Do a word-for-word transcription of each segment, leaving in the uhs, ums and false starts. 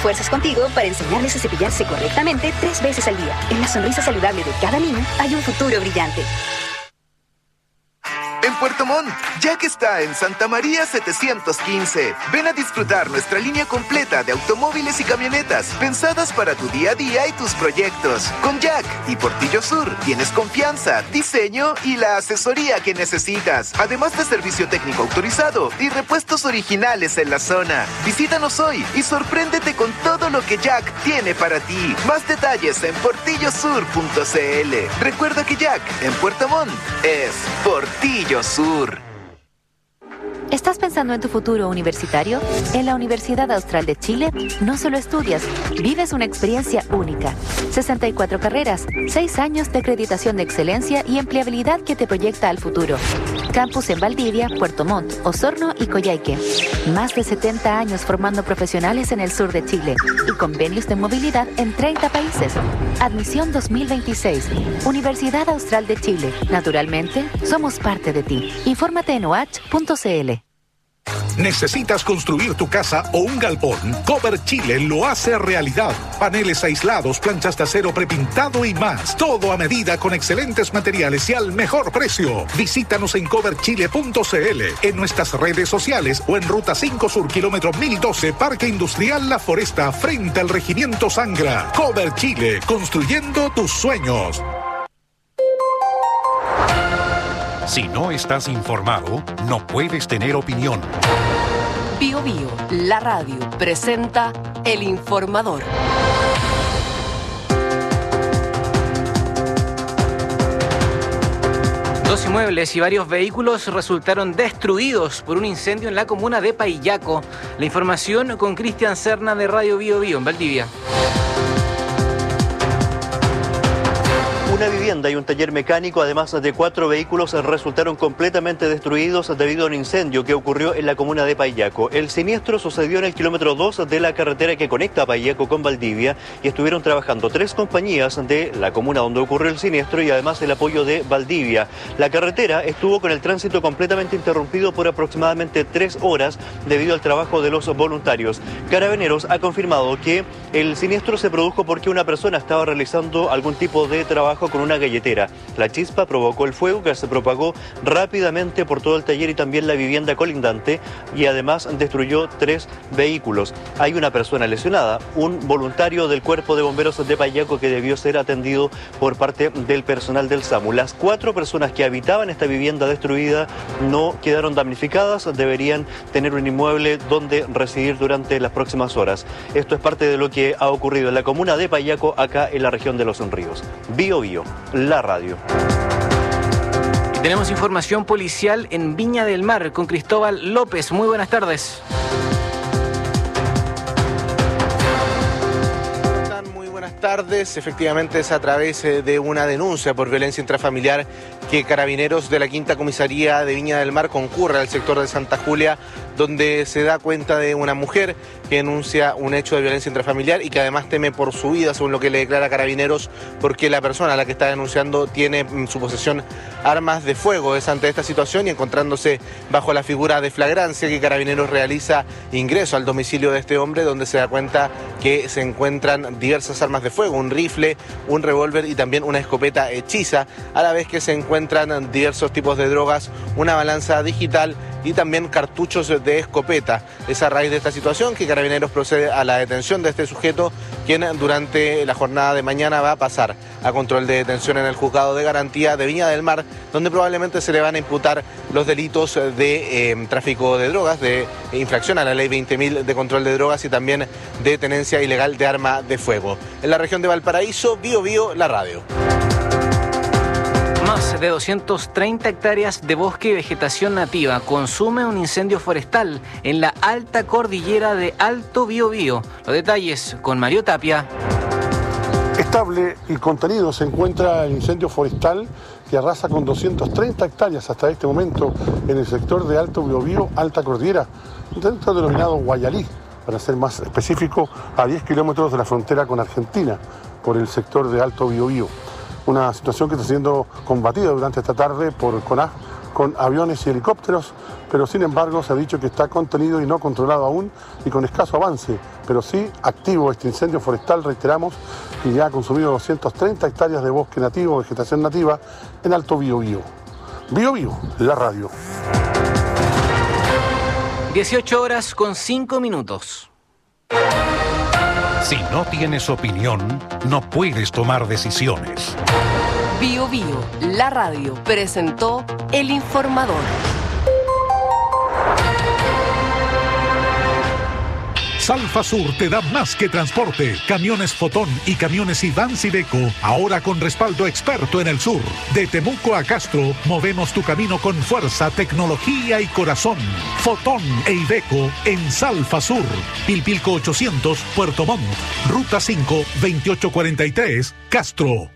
fuerzas contigo para enseñarles a cepillarse correctamente tres veces al día. En la sonrisa saludable de cada niño hay un futuro brillante. En Puerto Montt, Jack está en Santa María setecientos quince. Ven a disfrutar nuestra línea completa de automóviles y camionetas pensadas para tu día a día y tus proyectos. Con Jack y Portillo Sur tienes confianza, diseño y la asesoría que necesitas, además de servicio técnico autorizado y repuestos originales en la zona. Visítanos hoy y sorpréndete con todo lo que Jack tiene para ti. Más detalles en portillo sur punto c l. Recuerda que Jack en Puerto Montt es Portillo Sur. ¿Estás pensando en tu futuro universitario? En la Universidad Austral de Chile no solo estudias, vives una experiencia única. sesenta y cuatro carreras, seis años de acreditación de excelencia y empleabilidad que te proyecta al futuro. Campus en Valdivia, Puerto Montt, Osorno y Coyhaique. Más de setenta años formando profesionales en el sur de Chile y convenios de movilidad en treinta países. Admisión dos mil veintiséis. Universidad Austral de Chile. Naturalmente, somos parte de ti. Infórmate en o h punto c l. ¿Necesitas construir tu casa o un galpón? Cover Chile lo hace realidad. Paneles aislados, planchas de acero prepintado y más. Todo a medida con excelentes materiales y al mejor precio. Visítanos en cover chile punto c l, en nuestras redes sociales o en Ruta cinco Sur, kilómetro mil doce, Parque Industrial La Foresta, frente al Regimiento Sangra. Cover Chile, construyendo tus sueños. Si no estás informado, no puedes tener opinión. Bio Bio, la radio, presenta El Informador. Dos inmuebles y varios vehículos resultaron destruidos por un incendio en la comuna de Paillaco. La información con Cristian Serna de Radio Bio Bio en Valdivia. Una vivienda y un taller mecánico, además de cuatro vehículos, resultaron completamente destruidos debido a un incendio que ocurrió en la comuna de Paillaco. El siniestro sucedió en el kilómetro dos de la carretera que conecta a Paillaco con Valdivia y estuvieron trabajando tres compañías de la comuna donde ocurrió el siniestro y además el apoyo de Valdivia. La carretera estuvo con el tránsito completamente interrumpido por aproximadamente tres horas debido al trabajo de los voluntarios. Carabineros ha confirmado que el siniestro se produjo porque una persona estaba realizando algún tipo de trabajo con una galletera. La chispa provocó el fuego que se propagó rápidamente por todo el taller y también la vivienda colindante y además destruyó tres vehículos. Hay una persona lesionada, un voluntario del Cuerpo de Bomberos de Paillaco que debió ser atendido por parte del personal del SAMU. Las cuatro personas que habitaban esta vivienda destruida no quedaron damnificadas, deberían tener un inmueble donde residir durante las próximas horas. Esto es parte de lo que ha ocurrido en la comuna de Paillaco, acá en la región de Los Ríos. Bio Bio, la radio. Y tenemos información policial en Viña del Mar con Cristóbal López. Muy buenas tardes. Muy buenas tardes. Efectivamente es a través de una denuncia por violencia intrafamiliar que Carabineros de la Quinta Comisaría de Viña del Mar concurre al sector de Santa Julia, donde se da cuenta de una mujer que denuncia un hecho de violencia intrafamiliar y que además teme por su vida, según lo que le declara Carabineros, porque la persona a la que está denunciando tiene en su posesión armas de fuego. Es ante esta situación y encontrándose bajo la figura de flagrancia que Carabineros realiza ingreso al domicilio de este hombre, donde se da cuenta que se encuentran diversas armas de fuego, un rifle, un revólver y también una escopeta hechiza, a la vez que se encuentran diversos tipos de drogas, una balanza digital y también cartuchos de escopeta. Es a raíz de esta situación que Carabineros procede a la detención de este sujeto, quien durante la jornada de mañana va a pasar a control de detención en el Juzgado de Garantía de Viña del Mar, donde probablemente se le van a imputar los delitos de eh, tráfico de drogas, de infracción a la ley veinte mil de control de drogas y también de tenencia ilegal de arma de fuego. En la región de Valparaíso, Bio Bio, la radio. Más de doscientas treinta hectáreas de bosque y vegetación nativa consume un incendio forestal en la alta cordillera de Alto Biobío. Los detalles con Mario Tapia. Estable y contenido se encuentra el incendio forestal que arrasa con doscientas treinta hectáreas hasta este momento en el sector de Alto Biobío, Alta Cordillera, dentro del denominado Guayalí, para ser más específico, a diez kilómetros de la frontera con Argentina, por el sector de Alto Biobío. Una situación que está siendo combatida durante esta tarde por CONAF con aviones y helicópteros, pero sin embargo se ha dicho que está contenido y no controlado aún y con escaso avance, pero sí activo este incendio forestal, reiteramos, que ya ha consumido doscientas treinta hectáreas de bosque nativo, vegetación nativa, en Alto Biobío. Biobío, la radio. dieciocho horas con cinco minutos. Si no tienes opinión, no puedes tomar decisiones. Bio Bio, la radio, presentó El Informador. Salfa Sur te da más que transporte. Camiones Fotón y camiones Iván Iveco, ahora con respaldo experto en el sur. De Temuco a Castro, movemos tu camino con fuerza, tecnología y corazón. Fotón e Iveco en Salfa Sur. Pilpilco ochocientos, Puerto Montt. Ruta cinco, veintiocho cuarenta y tres, Castro.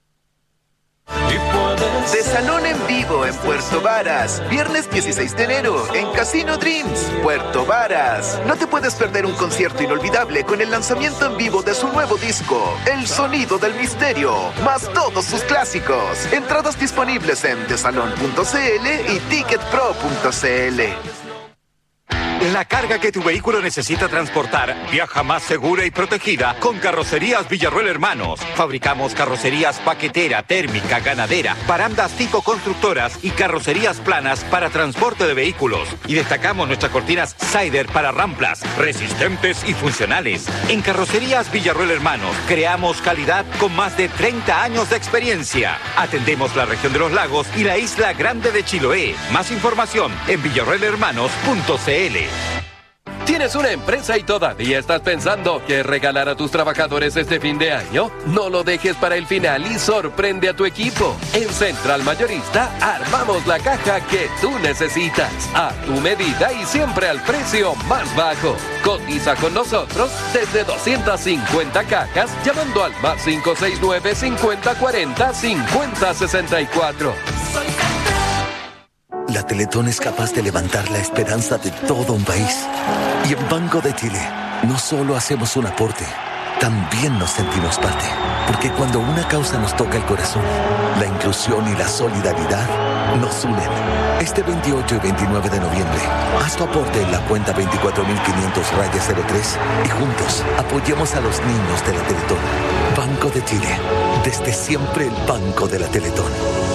De Salón en Vivo en Puerto Varas. Viernes dieciséis de enero en Casino Dreams, Puerto Varas. No te puedes perder un concierto inolvidable con el lanzamiento en vivo de su nuevo disco, El Sonido del Misterio, más todos sus clásicos. Entradas disponibles en desalon punto cl y ticketpro punto cl. La carga que tu vehículo necesita transportar viaja más segura y protegida con Carrocerías Villarroel Hermanos. Fabricamos carrocerías paquetera, térmica, ganadera, barandas tipo constructoras y carrocerías planas para transporte de vehículos. Y destacamos nuestras cortinas Sider para ramplas, resistentes y funcionales. En Carrocerías Villarroel Hermanos creamos calidad con más de treinta años de experiencia. Atendemos la región de los lagos y la isla grande de Chiloé. Más información en villarroel hermanos punto cl. ¿Tienes una empresa y todavía estás pensando qué regalar a tus trabajadores este fin de año? No lo dejes para el final y sorprende a tu equipo. En Central Mayorista armamos la caja que tú necesitas, a tu medida y siempre al precio más bajo. Cotiza con nosotros desde doscientas cincuenta cajas llamando al más cinco seis nueve, cincuenta cuarenta, cincuenta sesenta y cuatro. La Teletón es capaz de levantar la esperanza de todo un país. Y en Banco de Chile, no solo hacemos un aporte, también nos sentimos parte. Porque cuando una causa nos toca el corazón, la inclusión y la solidaridad nos unen. Este veintiocho y veintinueve de noviembre, haz tu aporte en la cuenta veinticuatro mil quinientos cero tres y juntos apoyemos a los niños de la Teletón. Banco de Chile, desde siempre el Banco de la Teletón.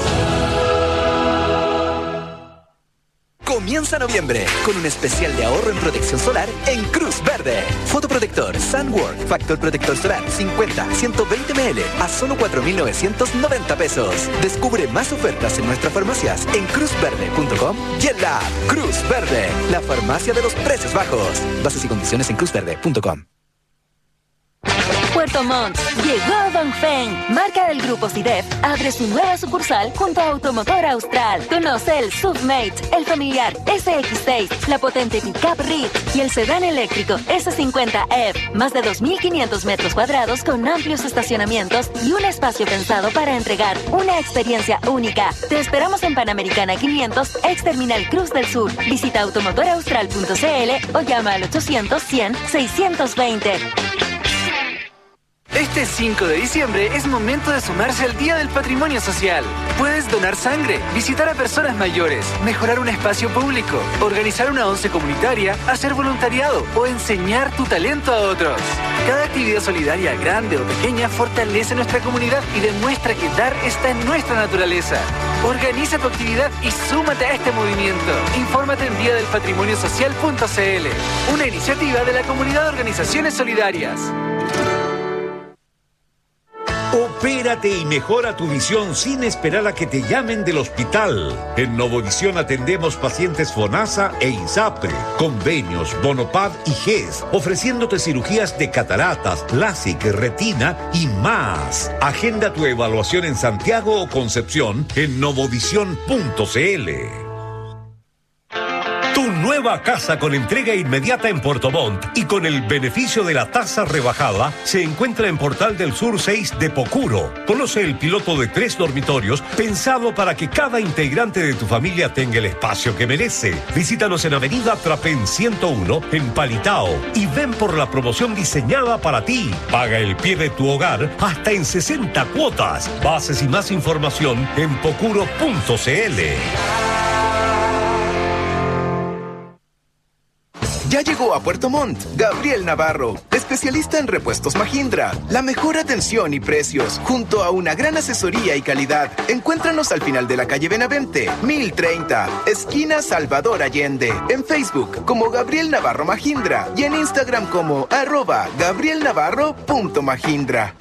Comienza noviembre con un especial de ahorro en protección solar en Cruz Verde. Fotoprotector Sunwork Factor Protector Solar cincuenta, ciento veinte mililitros a solo cuatro mil novecientos noventa pesos. Descubre más ofertas en nuestras farmacias en cruz verde punto com y en la app Cruz Verde, la farmacia de los precios bajos. Bases y condiciones en cruz verde punto com. Puerto Montt, llegó Dongfeng, marca del grupo CIDEF, abre su nueva sucursal junto a Automotor Austral. Conoce el Submate, el familiar ese equis seis, la potente pickup Rit y el sedán eléctrico ese cincuenta F. Más de dos mil quinientos metros cuadrados con amplios estacionamientos y un espacio pensado para entregar una experiencia única. Te esperamos en Panamericana quinientos, ex Terminal Cruz del Sur. Visita automotor austral punto cl o llama al ochocientos, cien, seiscientos veinte. Este cinco de diciembre es momento de sumarse al Día del Patrimonio Social. Puedes donar sangre, visitar a personas mayores, mejorar un espacio público, organizar una once comunitaria, hacer voluntariado o enseñar tu talento a otros. Cada actividad solidaria, grande o pequeña, fortalece nuestra comunidad y demuestra que dar está en nuestra naturaleza. Organiza tu actividad y súmate a este movimiento. Infórmate en día del patrimonio social punto cl, una iniciativa de la Comunidad de Organizaciones Solidarias. Opérate y mejora tu visión sin esperar a que te llamen del hospital. En Novovisión atendemos pacientes FONASA e INSAPRE, convenios, Bonopad y G E S, ofreciéndote cirugías de cataratas, LASIK, retina y más. Agenda tu evaluación en Santiago o Concepción en novovisión punto cl. Tu nueva casa con entrega inmediata en Puerto Montt y con el beneficio de la tasa rebajada se encuentra en Portal del Sur seis de Pocuro. Conoce el piloto de tres dormitorios pensado para que cada integrante de tu familia tenga el espacio que merece. Visítanos en Avenida Trapén ciento uno en Palitao y ven por la promoción diseñada para ti. Paga el pie de tu hogar hasta en sesenta cuotas. Bases y más información en pocuro punto cl. Ya llegó a Puerto Montt Gabriel Navarro, especialista en repuestos Mahindra. La mejor atención y precios, junto a una gran asesoría y calidad. Encuéntranos al final de la calle Benavente, mil treinta, esquina Salvador Allende. En Facebook como Gabriel Navarro Mahindra y en Instagram como arroba gabrielnavarro.mahindra.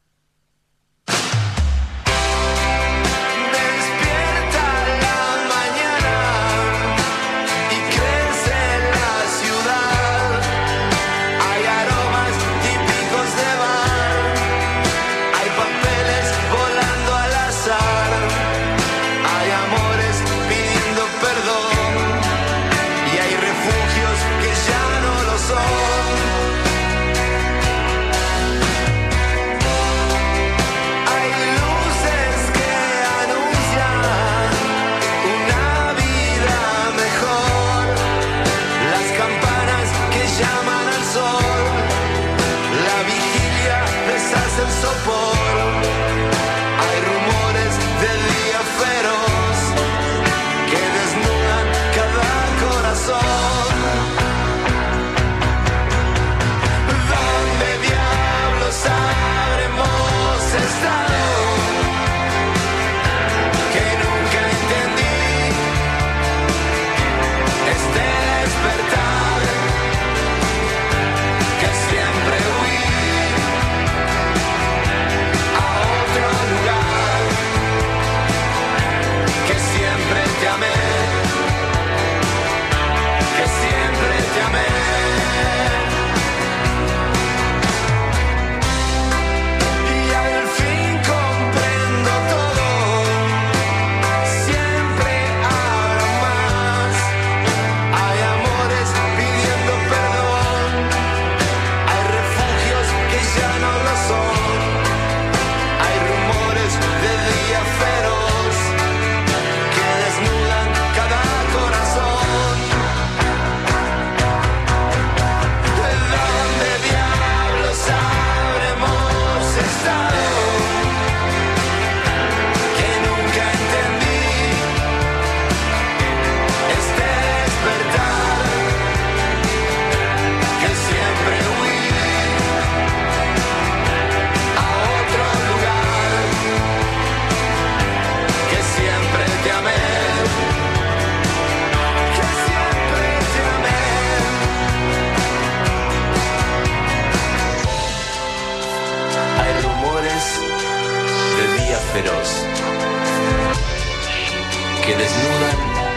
Que desnudan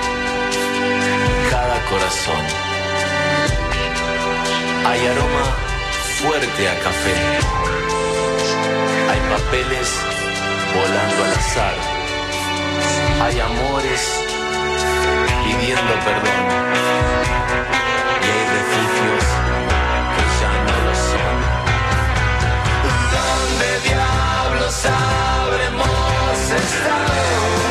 cada corazón. Hay aroma fuerte a café. Hay papeles volando al azar. Hay amores pidiendo perdón. Y hay refugios que ya no lo son. ¿Dónde diablos habremos estado?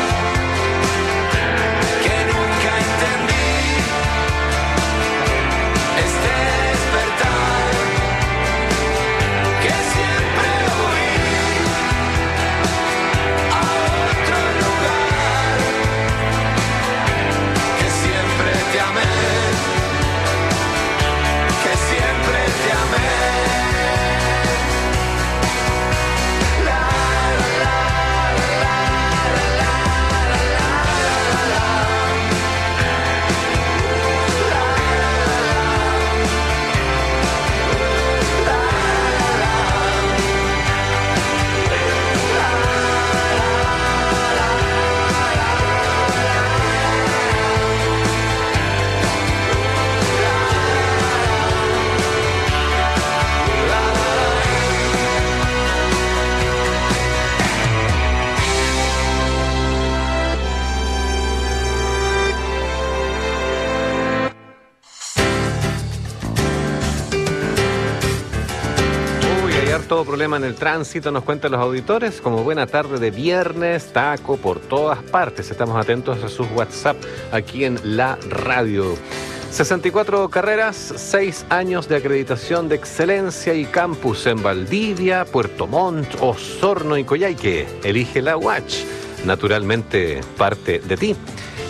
Todo problema en el tránsito, nos cuentan los auditores. Como buena tarde de viernes, taco por todas partes. Estamos atentos a sus WhatsApp aquí en la radio. sesenta y cuatro carreras, seis años de acreditación de excelencia y campus en Valdivia, Puerto Montt, Osorno y Coyhaique. Elige la U A C, naturalmente parte de ti.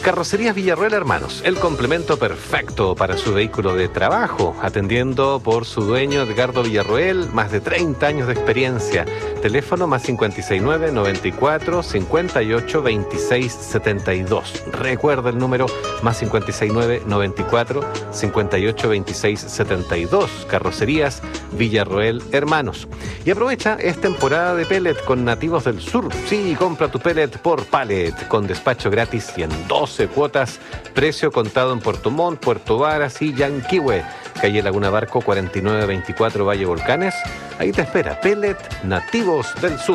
Carrocerías Villarroel Hermanos, el complemento perfecto para su vehículo de trabajo, atendiendo por su dueño Edgardo Villarroel, más de treinta años de experiencia. Teléfono más cincuenta y seis nueve, noventa y cuatro, cincuenta y ocho, veintiséis setenta y dos. Recuerda el número más cincuenta y seis nueve, noventa y cuatro, cincuenta y ocho, veintiséis setenta y dos. Carrocerías Villarroel Hermanos. Y aprovecha, es temporada de pellet con Nativos del Sur. Sí, compra tu pellet por Pallet, con despacho gratis y en doce cuotas, precio contado en Puerto Montt, Puerto Varas y Yanquihue. Calle Laguna Barco cuarenta y nueve veinticuatro, Valle Volcanes. Ahí te espera Pellet Nativos del Sur.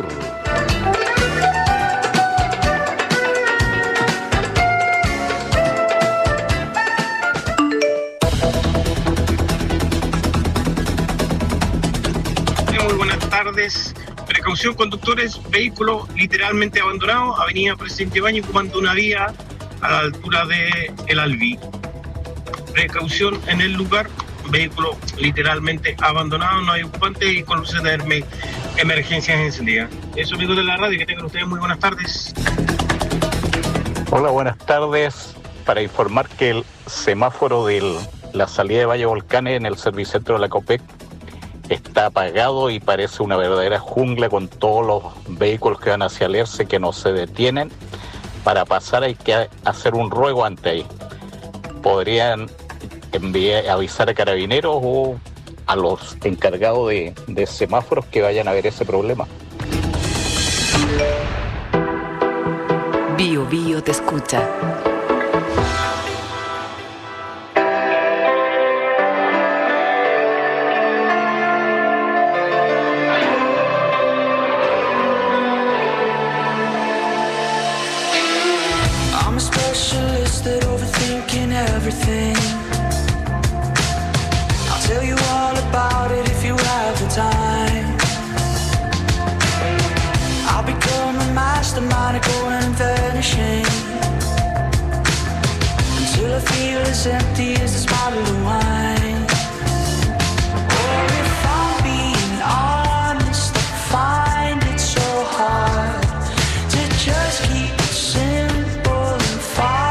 Muy buenas tardes. Precaución, conductores, vehículo literalmente abandonado, avenida Presidente Baño, ocupando una vía a la altura de El Albi. Precaución en el lugar, vehículo literalmente abandonado, no hay ocupante y con luces de emergencias encendidas. Eso, amigos de la radio, que tengan ustedes muy buenas tardes. Hola, buenas tardes. Para informar que el semáforo de la salida de Valle Volcanes en el servicentro de la COPEC está apagado y parece una verdadera jungla con todos los vehículos que van hacia el ERCE que no se detienen. Para pasar hay que hacer un ruego ante ahí. Podrían enviar, avisar a carabineros o a los encargados de, de semáforos que vayan a ver ese problema. Bio Bio te escucha. Everything. I'll tell you all about it if you have the time. I'll become a mastermind of going and vanishing until I feel as empty as this bottle of wine. Or if I'm being honest, I find it so hard to just keep it simple and follow.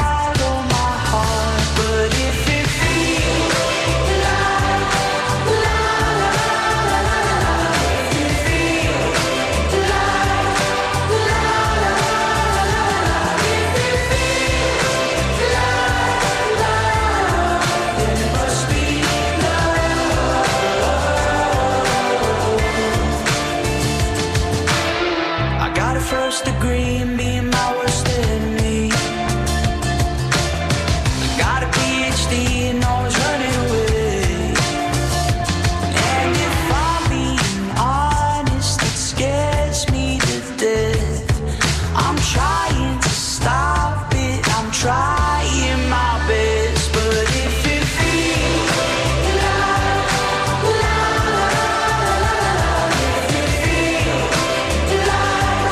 First degree and being my worst enemy. I got a P H D and always running away. And if I'm being honest, it scares me to death. I'm trying to stop it, I'm trying my best. But if it feels like, if it feels like,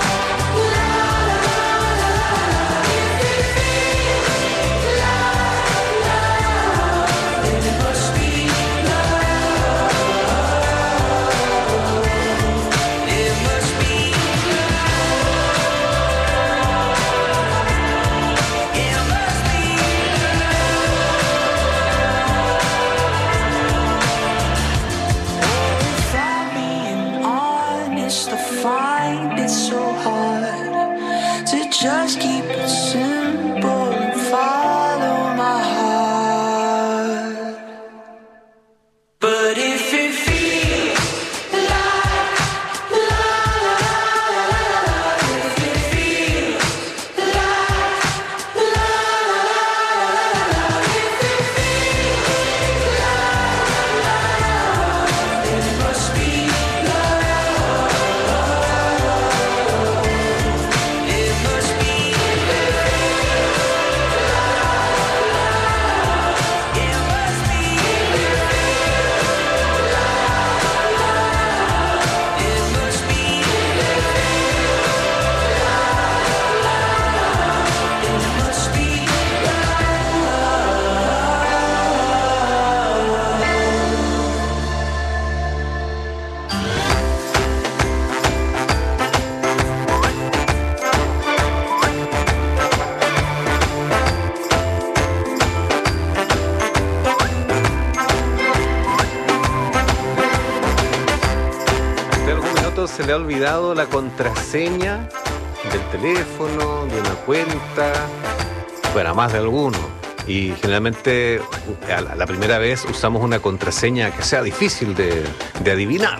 just keep it simple and follow my heart. But if it feels like, la, la, la, la, if it feels like, la, la, la, if it feels like, la, then it must be love. It must be love. cuándo se le ha olvidado la contraseña del teléfono, de una cuenta? Bueno, a más de alguno. Y generalmente a la primera vez usamos una contraseña que sea difícil de, de adivinar.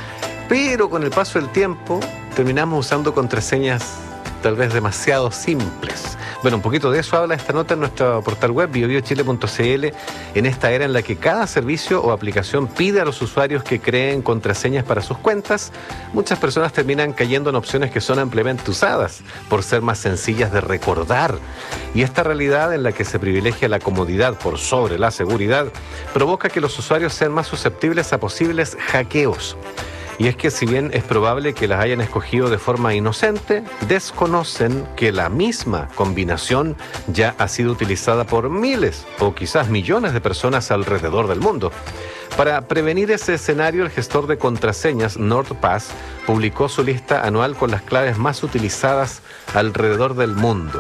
Pero con el paso del tiempo terminamos usando contraseñas tal vez demasiado simples. Bueno, un poquito de eso habla esta nota en nuestro portal web bio bio chile punto c l, en esta era en la que cada servicio o aplicación pide a los usuarios que creen contraseñas para sus cuentas. Muchas personas terminan cayendo en opciones que son ampliamente usadas por ser más sencillas de recordar. Y esta realidad en la que se privilegia la comodidad por sobre la seguridad provoca que los usuarios sean más susceptibles a posibles hackeos. Y es que si bien es probable que las hayan escogido de forma inocente, desconocen que la misma combinación ya ha sido utilizada por miles o quizás millones de personas alrededor del mundo. Para prevenir ese escenario, el gestor de contraseñas NordPass publicó su lista anual con las claves más utilizadas alrededor del mundo.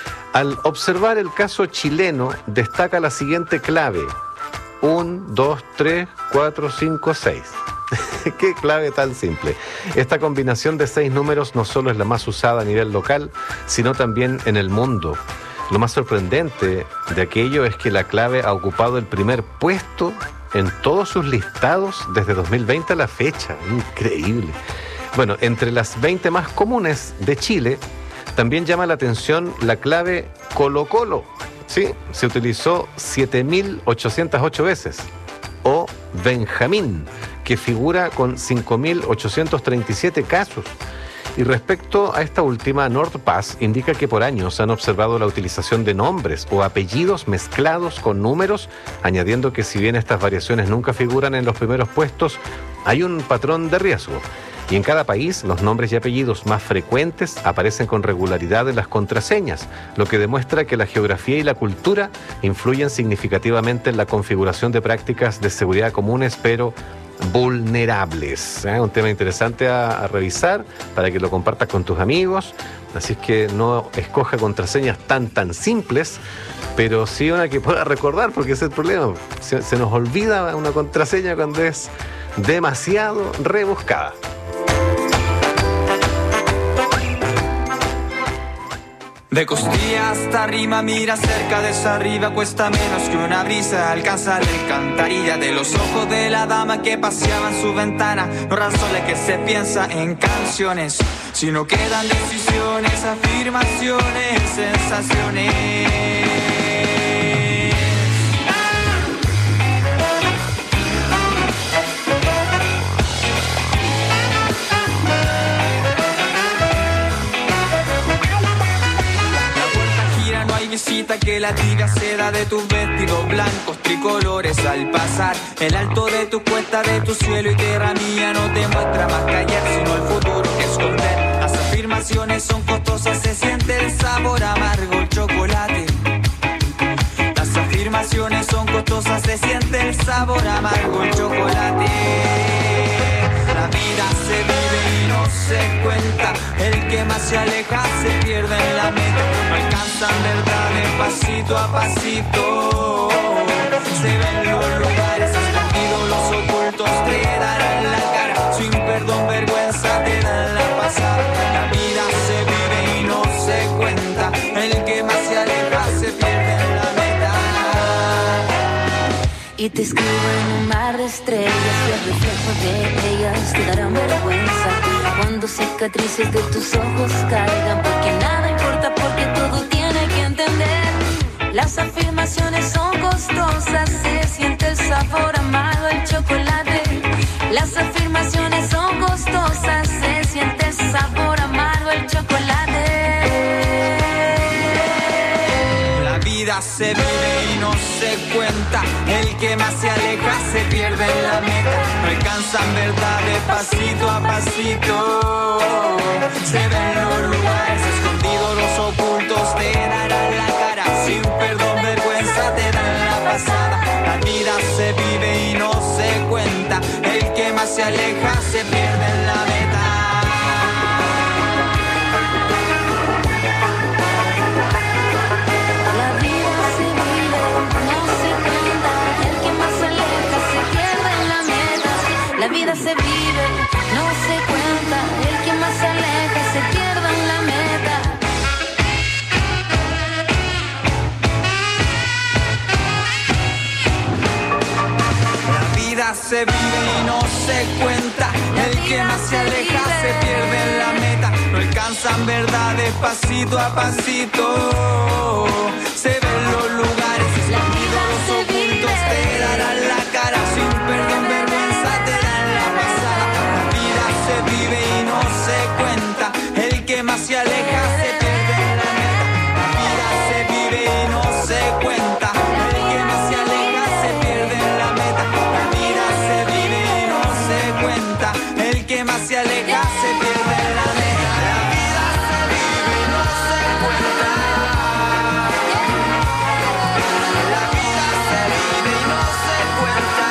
Al observar el caso chileno, destaca la siguiente clave: uno, dos, tres, cuatro, cinco, seis. Qué clave tan simple. Esta combinación de seis números no solo es la más usada a nivel local, sino también en el mundo. Lo más sorprendente de aquello es que la clave ha ocupado el primer puesto en todos sus listados desde dos mil veinte a la fecha. Increíble. Bueno, entre las veinte más comunes de Chile, también llama la atención la clave Colo Colo. Sí, se utilizó siete mil ochocientas ocho veces. O Benjamín, que figura con cinco mil ochocientos treinta y siete casos. Y respecto a esta última, NordPass indica que por años han observado la utilización de nombres o apellidos mezclados con números, añadiendo que si bien estas variaciones nunca figuran en los primeros puestos, hay un patrón de riesgo. Y en cada país, los nombres y apellidos más frecuentes aparecen con regularidad en las contraseñas, lo que demuestra que la geografía y la cultura influyen significativamente en la configuración de prácticas de seguridad comunes, pero vulnerables. ¿Eh? Un tema interesante a, a revisar para que lo compartas con tus amigos. Así es que no escoja contraseñas tan tan simples, pero sí una que pueda recordar, porque ese es el problema. Se, se nos olvida una contraseña cuando es demasiado rebuscada. De costilla hasta arriba, mira cerca desde arriba, cuesta menos que una brisa alcanzar la alcantarilla de los ojos de la dama que paseaba en su ventana. No razones que se piensa en canciones, sino quedan decisiones, afirmaciones, sensaciones. Que la tibia seda de tus vestidos blancos tricolores al pasar. El alto de tu cuesta, de tu cielo y tierra mía no te muestra más que ayer, sino el futuro que esconder. Las afirmaciones son costosas, se siente el sabor amargo, el chocolate. Las afirmaciones son costosas, se siente el sabor amargo, el chocolate. La vida se vive y no se cuenta, el que más se aleja se pierde en la meta. No alcanzan verdad de pasito a pasito, se ven los lugares escondidos, los ocultos te darán la cara, sin perdón, vergüenza te dan la pasada. La vida se vive y no se cuenta, el que más se aleja se pierde en la meta. Y te escribo en un mar de estrellas, y el reflejo de ellas te darán vergüenza cuando cicatrices de tus ojos caigan, porque nada importa, porque todo tiene que entender. Las afirmaciones son costosas, se siente el sabor amargo, el chocolate. Las afirmaciones son costosas, se siente el sabor amargo, el chocolate. La vida se vive y no se cuenta, el que más se aleja se pierde en la meta. No alcanzan verdad de pasito a pasito, se ven los lugares escondidos, los ocultos te darán la cara, sin perdón, vergüenza te dan la pasada. La vida se vive y no se cuenta, el que más se aleja se pierde en la meta. La vida se vive, no se cuenta, cuenta. El que más se aleja se pierde en la meta. No alcanzan verdades pasito a pasito. Se ven los lugares escondidos, los ocultos te darán la cara. Sin perdón, vergüenza te dan la pasada. La vida se vive y no se cuenta. El que más se aleja se pierde en la meta. La vida se vive y no se cuenta. El que más se aleja se pierde en la meta. La vida se vive y no se cuenta. El que más se aleja se pierde en la meta. La vida se vive y no se cuenta. La vida se vive y no se cuenta.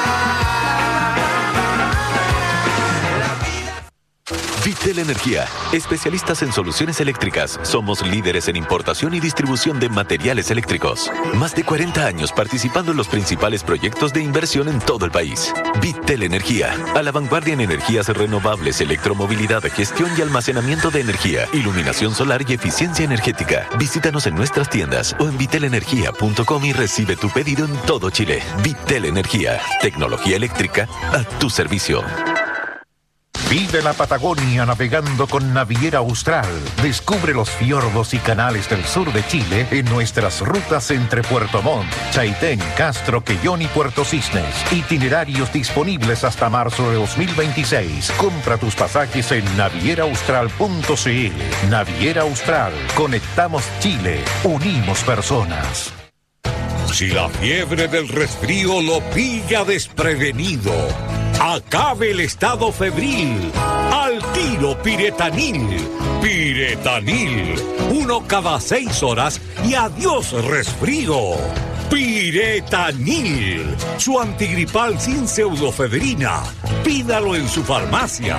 Vitel Energía, especialistas en soluciones eléctricas. Somos líderes en importación y distribución de materiales eléctricos. Más de cuarenta años participando en los principales proyectos de inversión en todo el país. Vitel Energía, a la vanguardia en energías renovables, electromovilidad, gestión y almacenamiento de energía, iluminación solar y eficiencia energética. Visítanos en nuestras tiendas o en vitel energía punto com y recibe tu pedido en todo Chile. Vitel Energía, tecnología eléctrica a tu servicio. Vive la Patagonia navegando con Naviera Austral. Descubre los fiordos y canales del sur de Chile en nuestras rutas entre Puerto Montt, Chaitén, Castro, Quellón y Puerto Cisnes. Itinerarios disponibles hasta marzo de dos mil veintiséis. Compra tus pasajes en naviera austral punto c l. Naviera Austral. Conectamos Chile. Unimos personas. Si la fiebre del resfrío lo pilla desprevenido, acabe el estado febril. Al tiro Piretanil. Piretanil. Uno cada seis horas y adiós resfrío. Piretanil. Su antigripal sin pseudofebrina. Pídalo en su farmacia.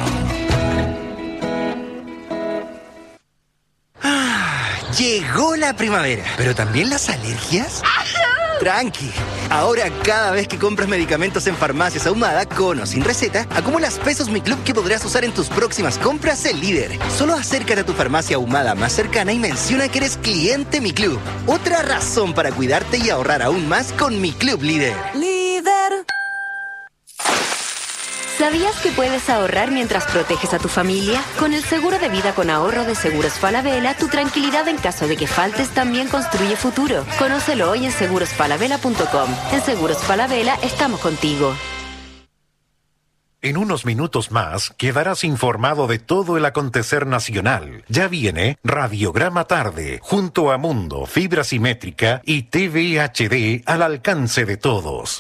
Ah, llegó la primavera, pero también las alergias. Tranqui. Ahora, cada vez que compras medicamentos en Farmacias Ahumada, con o sin receta, acumulas pesos Mi Club que podrás usar en tus próximas compras en Líder. Solo acércate a tu farmacia Ahumada más cercana y menciona que eres cliente Mi Club. Otra razón para cuidarte y ahorrar aún más con Mi Club Líder. Líder. ¿Sabías que puedes ahorrar mientras proteges a tu familia? Con el seguro de vida con ahorro de Seguros Falabella, tu tranquilidad en caso de que faltes también construye futuro. Conócelo hoy en seguros falabella punto com. En Seguros Falabella estamos contigo. En unos minutos más quedarás informado de todo el acontecer nacional. Ya viene Radiograma Tarde, junto a Mundo, Fibra Simétrica y T V H D al alcance de todos.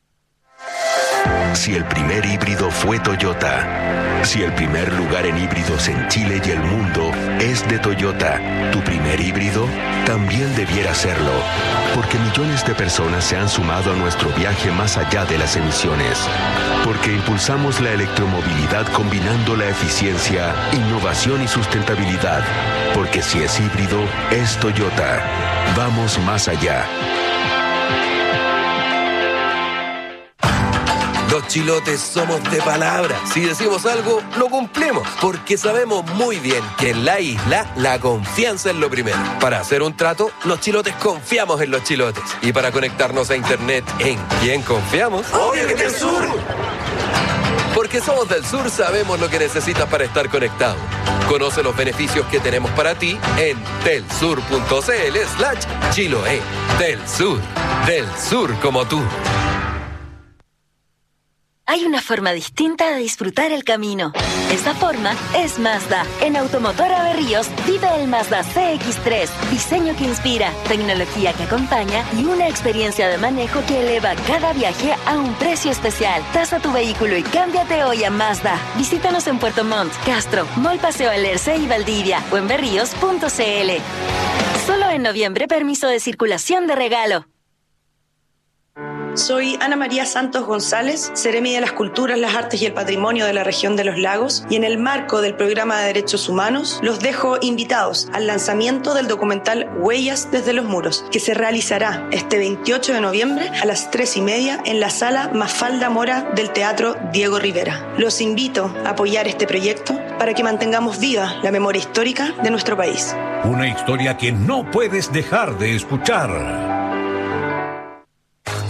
Si el primer híbrido fue Toyota, si el primer lugar en híbridos en Chile y el mundo es de Toyota, tu primer híbrido también debiera serlo, porque millones de personas se han sumado a nuestro viaje más allá de las emisiones, porque impulsamos la electromovilidad combinando la eficiencia, innovación y sustentabilidad, porque si es híbrido, es Toyota. Vamos más allá. Los chilotes somos de palabra. Si decimos algo, lo cumplimos. Porque sabemos muy bien que en la isla la confianza es lo primero. Para hacer un trato, los chilotes confiamos en los chilotes. Y para conectarnos a internet, ¿en quién confiamos? ¡Obvio que del sur! Porque somos del sur, sabemos lo que necesitas para estar conectado. Conoce los beneficios que tenemos para ti en telsur.cl slash Chiloé. Del Sur. Del sur como tú. Hay una forma distinta de disfrutar el camino. Esta forma es Mazda. En Automotora Berríos vive el Mazda C X tres. Diseño que inspira, tecnología que acompaña y una experiencia de manejo que eleva cada viaje a un precio especial. Tasa tu vehículo y cámbiate hoy a Mazda. Visítanos en Puerto Montt, Castro, Mall Paseo Alerce y Valdivia o en berríos punto c l. Solo en noviembre permiso de circulación de regalo. Soy Ana María Santos González, seremi de las Culturas, las Artes y el Patrimonio de la región de Los Lagos, y en el marco del programa de Derechos Humanos los dejo invitados al lanzamiento del documental Huellas desde los Muros, que se realizará este veintiocho de noviembre a las tres y media en la sala Mafalda Mora del Teatro Diego Rivera. Los invito a apoyar este proyecto para que mantengamos viva la memoria histórica de nuestro país. Una historia que no puedes dejar de escuchar.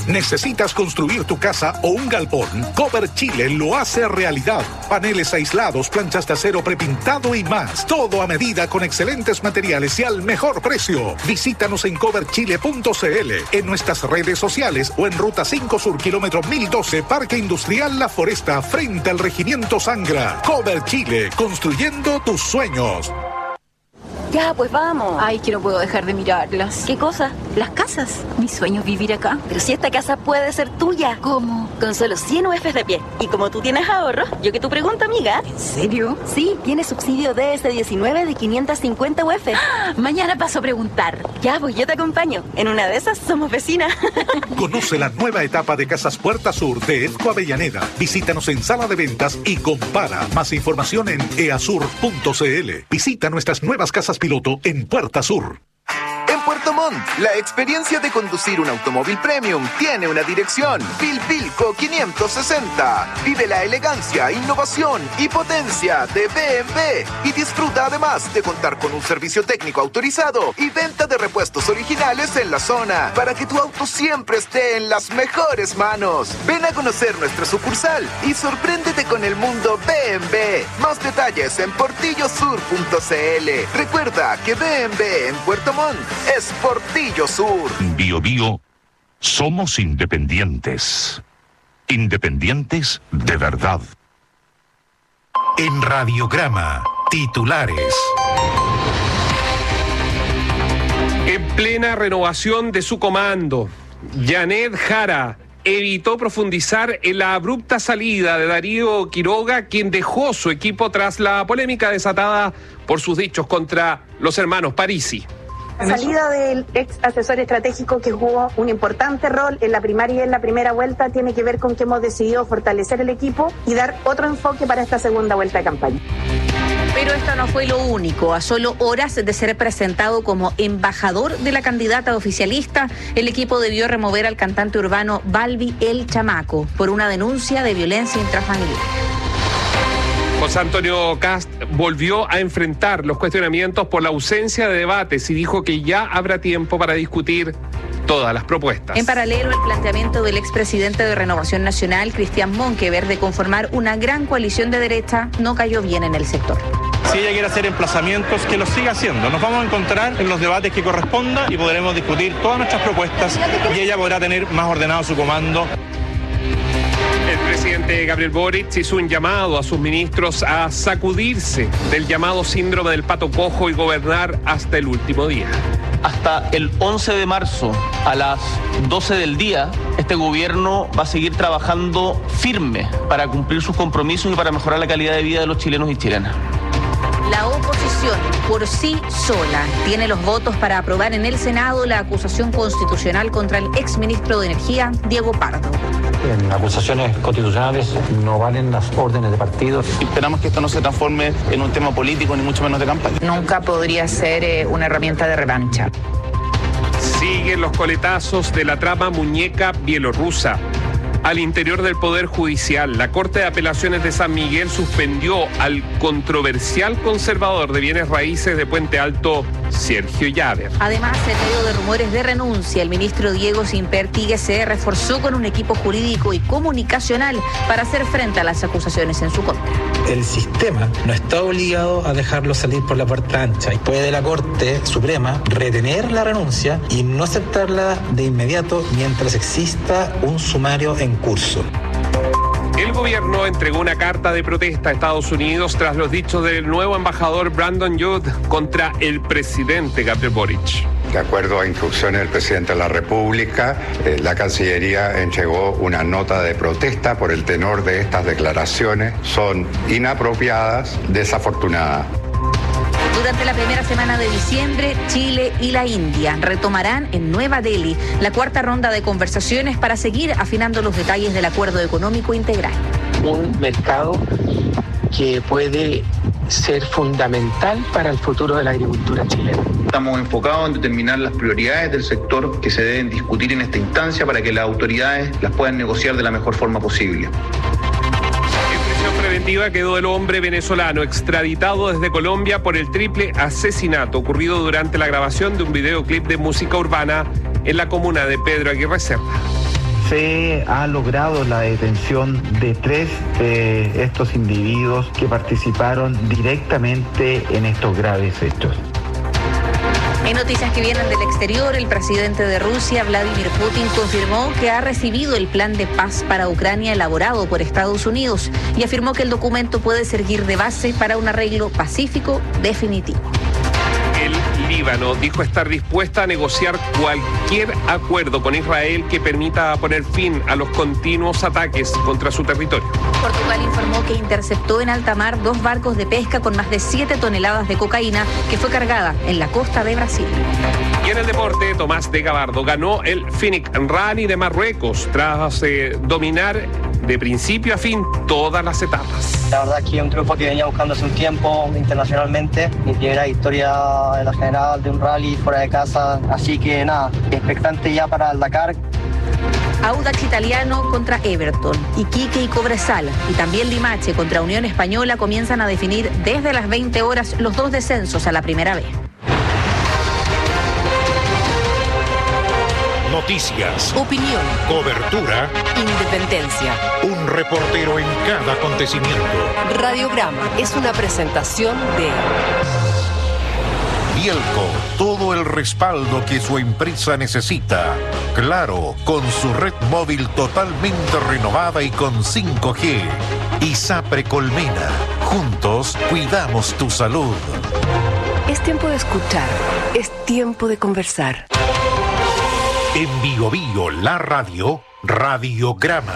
¿Necesitas construir tu casa o un galpón? Cover Chile lo hace realidad. Paneles aislados, planchas de acero prepintado y más. Todo a medida con excelentes materiales y al mejor precio. Visítanos en cover chile punto c l, en nuestras redes sociales o en Ruta cinco Sur, kilómetro mil doce, Parque Industrial La Foresta, frente al Regimiento Sangra. Cover Chile, construyendo tus sueños. Ya, pues vamos. Ay, que no puedo dejar de mirarlas. ¿Qué cosa? Las casas. Mi sueño es vivir acá. Pero si esta casa puede ser tuya. ¿Cómo? Con solo cien U Fs de pie. Y como tú tienes ahorros, yo que tu pregunta, amiga. ¿En serio? Sí, tiene subsidio D S diecinueve de quinientos cincuenta U F. ¡Ah! Mañana paso a preguntar. Ya, pues yo te acompaño. En una de esas somos vecinas. Conoce la nueva etapa de Casas Puerta Sur de EFCO Avellaneda. Visítanos en sala de ventas y compara. Más información en easur punto c l. Visita nuestras nuevas casas piloto en Puerta Sur. En Puerto Montt, la experiencia de conducir un automóvil premium tiene una dirección. Bilbilco quinientos sesenta. Vive la elegancia, innovación y potencia de B M W. Y disfruta además de contar con un servicio técnico autorizado y venta de repuestos originales en la zona, para que tu auto siempre esté en las mejores manos. Ven a conocer nuestra sucursal y sorpréndete con el mundo B M W. Más detalles en portillosur punto c l. Recuerda que B M W en Puerto Montt es Portillo Sur. Bio Bio, somos independientes. Independientes de verdad. En Radiograma, titulares. En plena renovación de su comando, Janet Jara evitó profundizar en la abrupta salida de Darío Quiroga, quien dejó su equipo tras la polémica desatada por sus dichos contra los hermanos Parisi. La salida del ex asesor estratégico que jugó un importante rol en la primaria y en la primera vuelta tiene que ver con que hemos decidido fortalecer el equipo y dar otro enfoque para esta segunda vuelta de campaña. Pero esto no fue lo único. A solo horas de ser presentado como embajador de la candidata oficialista, el equipo debió remover al cantante urbano Balbi El Chamaco por una denuncia de violencia intrafamiliar. José Antonio Kast volvió a enfrentar los cuestionamientos por la ausencia de debates y dijo que ya habrá tiempo para discutir todas las propuestas. En paralelo, el planteamiento del expresidente de Renovación Nacional, Cristian Monkever, de conformar una gran coalición de derecha no cayó bien en el sector. Si ella quiere hacer emplazamientos, que los siga haciendo. Nos vamos a encontrar en los debates que corresponda y podremos discutir todas nuestras propuestas y ella podrá tener más ordenado su comando. El presidente Gabriel Boric hizo un llamado a sus ministros a sacudirse del llamado síndrome del pato cojo y gobernar hasta el último día. Hasta el once de marzo a las doce del día, este gobierno va a seguir trabajando firme para cumplir sus compromisos y para mejorar la calidad de vida de los chilenos y chilenas. La oposición, por sí sola, tiene los votos para aprobar en el Senado la acusación constitucional contra el exministro de Energía, Diego Pardo. En acusaciones constitucionales no valen las órdenes de partido. Esperamos que esto no se transforme en un tema político ni mucho menos de campaña. Nunca podría ser eh, una herramienta de revancha. Siguen los coletazos de la trama muñeca bielorrusa. Al interior del Poder Judicial, la Corte de Apelaciones de San Miguel suspendió al controversial conservador de bienes raíces de Puente Alto, Sergio Llaver. Además, en medio de rumores de renuncia, el ministro Diego Simpertigue se reforzó con un equipo jurídico y comunicacional para hacer frente a las acusaciones en su contra. El sistema no está obligado a dejarlo salir por la puerta ancha y puede la Corte Suprema retener la renuncia y no aceptarla de inmediato mientras exista un sumario en curso. El gobierno entregó una carta de protesta a Estados Unidos tras los dichos del nuevo embajador Brandon Yood contra el presidente Gabriel Boric. De acuerdo a instrucciones del presidente de la República, eh, la Cancillería entregó una nota de protesta por el tenor de estas declaraciones. Son inapropiadas, desafortunadas. Durante la primera semana de diciembre, Chile y la India retomarán en Nueva Delhi la cuarta ronda de conversaciones para seguir afinando los detalles del acuerdo económico integral. Un mercado que puede ser fundamental para el futuro de la agricultura chilena. Estamos enfocados en determinar las prioridades del sector que se deben discutir en esta instancia para que las autoridades las puedan negociar de la mejor forma posible. Preventiva quedó el hombre venezolano extraditado desde Colombia por el triple asesinato ocurrido durante la grabación de un videoclip de música urbana en la comuna de Pedro Aguirre Cerda. se ha logrado la detención de tres de estos individuos que participaron directamente en estos graves hechos. En noticias que vienen del exterior, el presidente de Rusia, Vladimir Putin, confirmó que ha recibido el plan de paz para Ucrania elaborado por Estados Unidos y afirmó que el documento puede servir de base para un arreglo pacífico definitivo. El Líbano dijo estar dispuesta a negociar cualquier acuerdo con Israel que permita poner fin a los continuos ataques contra su territorio. Portugal informó que interceptó en alta mar dos barcos de pesca con más de siete toneladas de cocaína que fue cargada en la costa de Brasil. Y en el deporte, Tomás de Gabardo ganó el Phoenix Rally de Marruecos tras eh, dominar de principio a fin todas las etapas. La verdad que es un triunfo que venía buscando hace un tiempo internacionalmente, mi primera victoria en la general de un rally fuera de casa, así que nada, expectante ya para el Dakar. Audax Italiano contra Everton, Iquique y Cobresal y también Limache contra Unión Española comienzan a definir desde las veinte horas los dos descensos a la primera B. Noticias, opinión, cobertura, independencia. Un reportero en cada acontecimiento. Radiograma es una presentación de Bielco, todo el respaldo que su empresa necesita. Claro, con su red móvil totalmente renovada y con cinco G. ISAPRE Colmena, juntos cuidamos tu salud. Es tiempo de escuchar, es tiempo de conversar. En Bio Bio, la radio, Radiograma.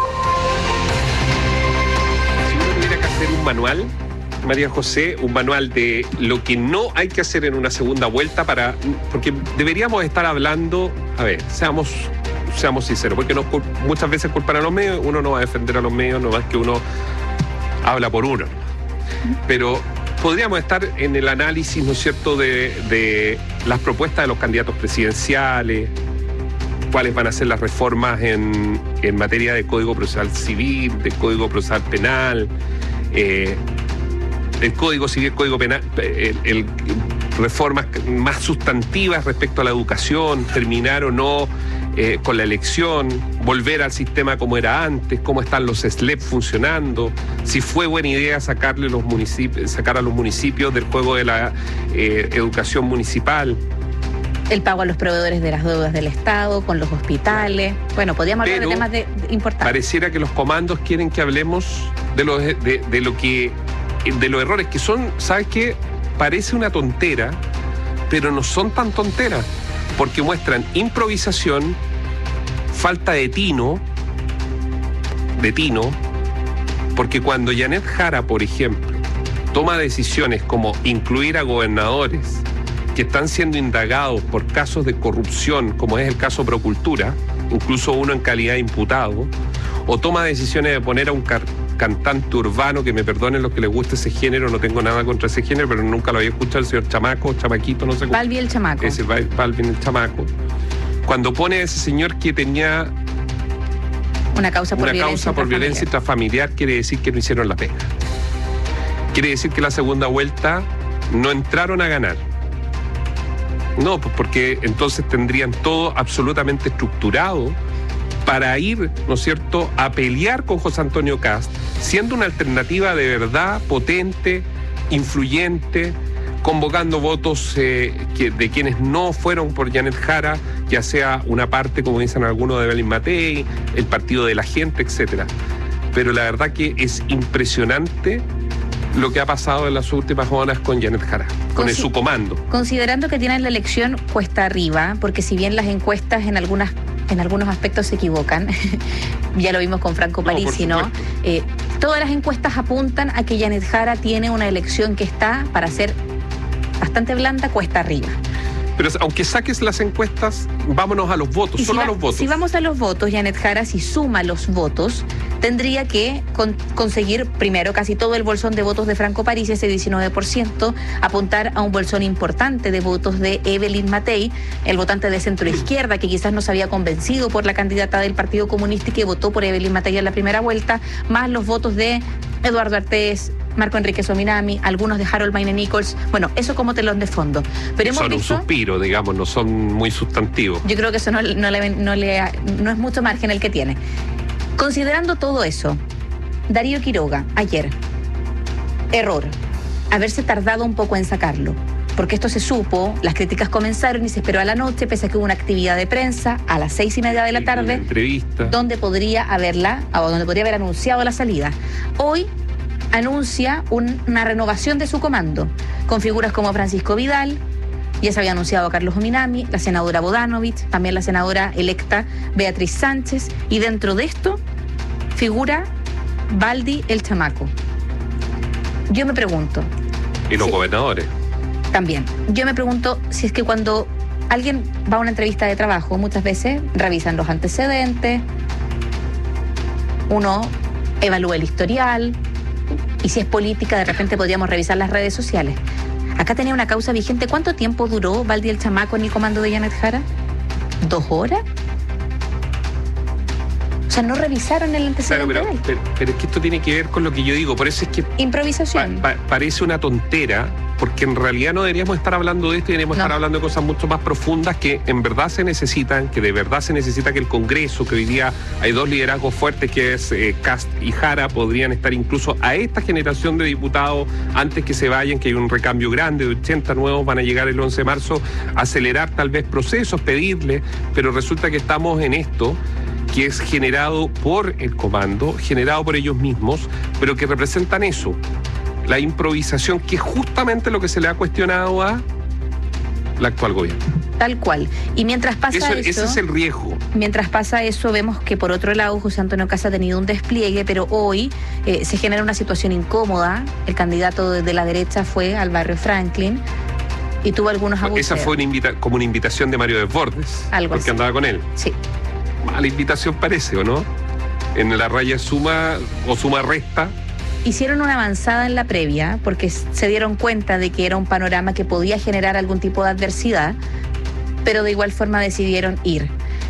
Si uno tuviera que hacer un manual, María José, un manual de lo que no hay que hacer en una segunda vuelta para... Porque deberíamos estar hablando... A ver, seamos, seamos sinceros, porque nos, muchas veces culpan a los medios, uno no va a defender a los medios, no más que uno habla por uno. Pero podríamos estar en el análisis, ¿no es cierto?, de, de las propuestas de los candidatos presidenciales, cuáles van a ser las reformas en, en materia de Código Procesal Civil, de Código Procesal Penal, eh, el Código Civil, el Código Penal, el, el, reformas más sustantivas respecto a la educación, terminar o no eh, con la elección, volver al sistema como era antes, cómo están los S L E P funcionando, si fue buena idea sacarle los municipios, sacar a los municipios del juego de la eh, educación municipal. El pago a los proveedores de las deudas del Estado, con los hospitales. Bueno, podríamos hablar Pero de temas de, de importantes. Pareciera que los comandos quieren que hablemos de los de, de lo que de los errores que son, ¿sabes qué? Parece una tontera, pero no son tan tonteras, porque muestran improvisación, falta de tino, de tino, porque cuando Janet Jara, por ejemplo, toma decisiones como incluir a gobernadores que están siendo indagados por casos de corrupción, como es el caso Procultura, incluso uno en calidad de imputado, o toma decisiones de poner a un car- cantante urbano, que me perdonen los que les guste ese género, no tengo nada contra ese género, pero nunca lo había escuchado, el señor Chamaco, Chamaquito, no sé cómo. Balbi el Chamaco. Ese Balbi el Chamaco. Cuando pone a ese señor que tenía una causa por una violencia causa por violencia intrafamiliar, quiere decir que no hicieron la pega. Quiere decir que la segunda vuelta no entraron a ganar. No, pues porque entonces tendrían todo absolutamente estructurado para ir, ¿no es cierto?, a pelear con José Antonio Kast, siendo una alternativa de verdad potente, influyente, convocando votos eh, que, de quienes no fueron por Janet Jara, ya sea una parte, como dicen algunos, de Evelyn Matei, el Partido de la Gente, etcétera. Pero la verdad que es impresionante lo que ha pasado en las últimas horas con Janet Jara, con el, su comando. Considerando que tienen la elección cuesta arriba, porque si bien las encuestas en algunas en algunos aspectos se equivocan, ya lo vimos con Franco Parisi, ¿no? Eh, todas las encuestas apuntan a que Janet Jara tiene una elección que está, para ser bastante blanda, cuesta arriba. Pero aunque saques las encuestas, vámonos a los votos, y solo si va, a los votos. Si vamos a los votos, Janet Jara, si suma los votos, tendría que con, conseguir primero casi todo el bolsón de votos de Franco Parisi, ese diecinueve por ciento, apuntar a un bolsón importante de votos de Evelyn Matei, el votante de centro izquierda que quizás no se había convencido por la candidata del Partido Comunista y que votó por Evelyn Matei en la primera vuelta, más los votos de Eduardo Artés, Marco Enrique Sominami, algunos de Harold Mayne Nichols. Bueno, eso como telón de fondo. Pero hemos son visto, un suspiro, digamos, no son muy sustantivos. Yo creo que eso no, no, le, no, le, no es mucho margen el que tiene. Considerando todo eso, Darío Quiroga, ayer, error, haberse tardado un poco en sacarlo. Porque esto se supo, las críticas comenzaron y se esperó a la noche, pese a que hubo una actividad de prensa a las seis y media de la tarde, entrevista, donde podría haberla, o donde podría haber anunciado la salida. Hoy anuncia un, una renovación de su comando, con figuras como Francisco Vidal, ya se había anunciado a Carlos Ominami, la senadora Bodanovich, también la senadora electa Beatriz Sánchez, y dentro de esto figura Baldi el Chamaco. Yo me pregunto... Y los si, gobernadores. También. Yo me pregunto si es que cuando alguien va a una entrevista de trabajo, muchas veces revisan los antecedentes, uno evalúa el historial, y si es política, de repente podríamos revisar las redes sociales. Acá tenía una causa vigente. ¿Cuánto tiempo duró Baldi el Chamaco en el comando de Janet Jara? ¿Dos horas? O sea, no revisaron el antecedente. Claro, pero, pero, pero es que esto tiene que ver con lo que yo digo. Por eso es que... Improvisación. Pa, pa, parece una tontera, porque en realidad no deberíamos estar hablando de esto y deberíamos no. estar hablando de cosas mucho más profundas que en verdad se necesitan, que de verdad se necesita que el Congreso, que hoy día hay dos liderazgos fuertes, que es eh, Kast y Jara, podrían estar incluso a esta generación de diputados antes que se vayan, que hay un recambio grande de ochenta nuevos, van a llegar el once de marzo, acelerar tal vez procesos, pedirle, pero resulta que estamos en esto que es generado por el comando, generado por ellos mismos, pero que representan eso, la improvisación, que es justamente lo que se le ha cuestionado a la actual gobierno. Tal cual. Y mientras pasa eso, eso... Ese es el riesgo. Mientras pasa eso, vemos que por otro lado José Antonio Kast ha tenido un despliegue, pero hoy eh, se genera una situación incómoda. El candidato de la derecha fue al barrio Franklin y tuvo algunos abusos. Esa fue una invita- como una invitación de Mario Desbordes. Algo porque así. andaba con él. Sí. Mala invitación parece, ¿o no? En la raya suma o suma resta. Hicieron una avanzada en la previa porque se dieron cuenta de que era un panorama que podía generar algún tipo de adversidad, pero de igual forma decidieron ir.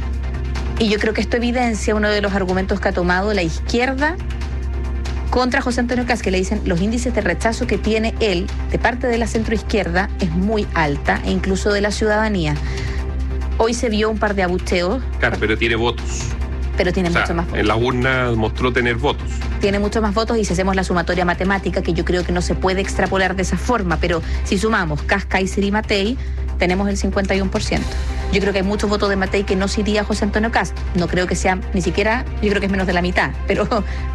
Y yo creo que esto evidencia uno de los argumentos que ha tomado la izquierda contra José Antonio Kast, que le dicen los índices de rechazo que tiene él de parte de la centroizquierda es muy alta, e incluso de la ciudadanía. Hoy se vio un par de abucheos. Claro, pero tiene votos. Pero tiene o sea, mucho más votos. En la urna mostró tener votos. Tiene muchos más votos y si hacemos la sumatoria matemática, que yo creo que no se puede extrapolar de esa forma, pero si sumamos Kast, Kaiser y Matei, tenemos el cincuenta y uno por ciento. Yo creo que hay muchos votos de Matei que no se iría a José Antonio Kast. No creo que sea ni siquiera, yo creo que es menos de la mitad, pero,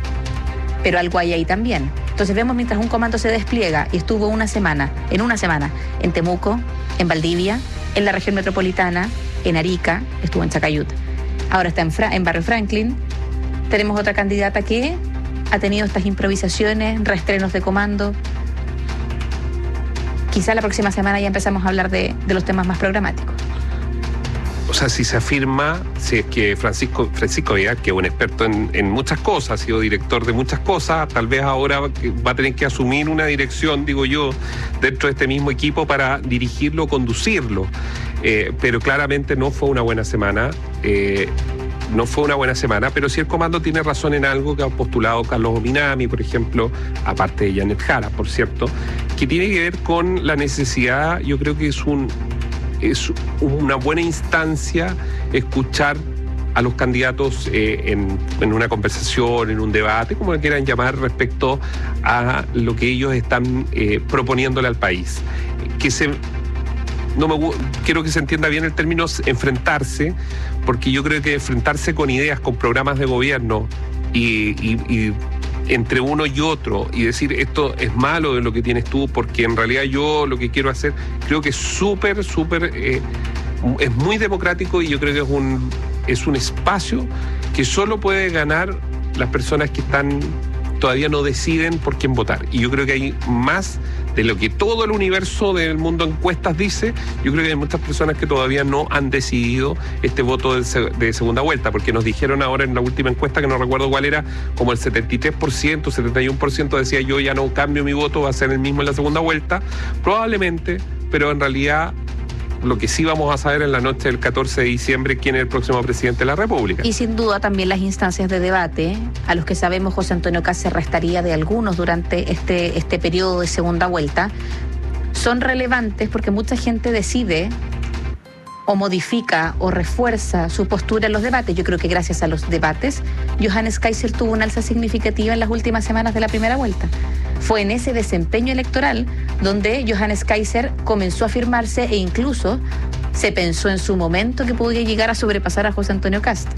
pero algo hay ahí también. Entonces vemos mientras un comando se despliega y estuvo una semana, en una semana, en Temuco, en Valdivia, en la región metropolitana, en Arica, estuvo en Chacayuta. Ahora está en, Fra- en Barrio Franklin. Tenemos otra candidata que ha tenido estas improvisaciones, reestrenos de comando. Quizá la próxima semana ya empezamos a hablar de, de los temas más programáticos. O sea, si se afirma, si es que Francisco Francisco Vidal, que es un experto en, en muchas cosas, ha sido director de muchas cosas, tal vez ahora va a tener que asumir una dirección, digo yo, dentro de este mismo equipo para dirigirlo o conducirlo. Eh, pero claramente no fue una buena semana. Eh, no fue una buena semana, pero sí el comando tiene razón en algo que ha postulado Carlos Ominami, por ejemplo, aparte de Janet Jara, por cierto, que tiene que ver con la necesidad, yo creo que es un es una buena instancia escuchar a los candidatos eh, en, en una conversación, en un debate, como le quieran llamar, respecto a lo que ellos están eh, proponiéndole al país. Que se, no me, quiero que se entienda bien el término enfrentarse, porque yo creo que enfrentarse con ideas, con programas de gobierno y, y, y entre uno y otro y decir esto es malo de lo que tienes tú, porque en realidad yo lo que quiero hacer, creo que es súper, súper, eh, es muy democrático, y yo creo que es un, es un espacio que solo puede ganar las personas que están todavía no deciden por quién votar. Y yo creo que hay más de lo que todo el universo del mundo encuestas dice. Yo creo que hay muchas personas que todavía no han decidido este voto de, de segunda vuelta, porque nos dijeron ahora en la última encuesta, que no recuerdo cuál era, como el setenta y tres por ciento, setenta y uno por ciento decía yo ya no cambio mi voto, va a ser el mismo en la segunda vuelta, probablemente, pero en realidad Lo que sí vamos a saber en la noche del catorce de diciembre quién es el próximo presidente de la República. Y sin duda también las instancias de debate, a los que sabemos José Antonio Kast se restaría de algunos durante este, este periodo de segunda vuelta, son relevantes porque mucha gente decide o modifica o refuerza su postura en los debates. Yo creo que gracias a los debates, Johannes Kaiser tuvo una alza significativa en las últimas semanas de la primera vuelta. Fue en ese desempeño electoral donde Johannes Kaiser comenzó a afirmarse e incluso se pensó en su momento que podía llegar a sobrepasar a José Antonio Kast.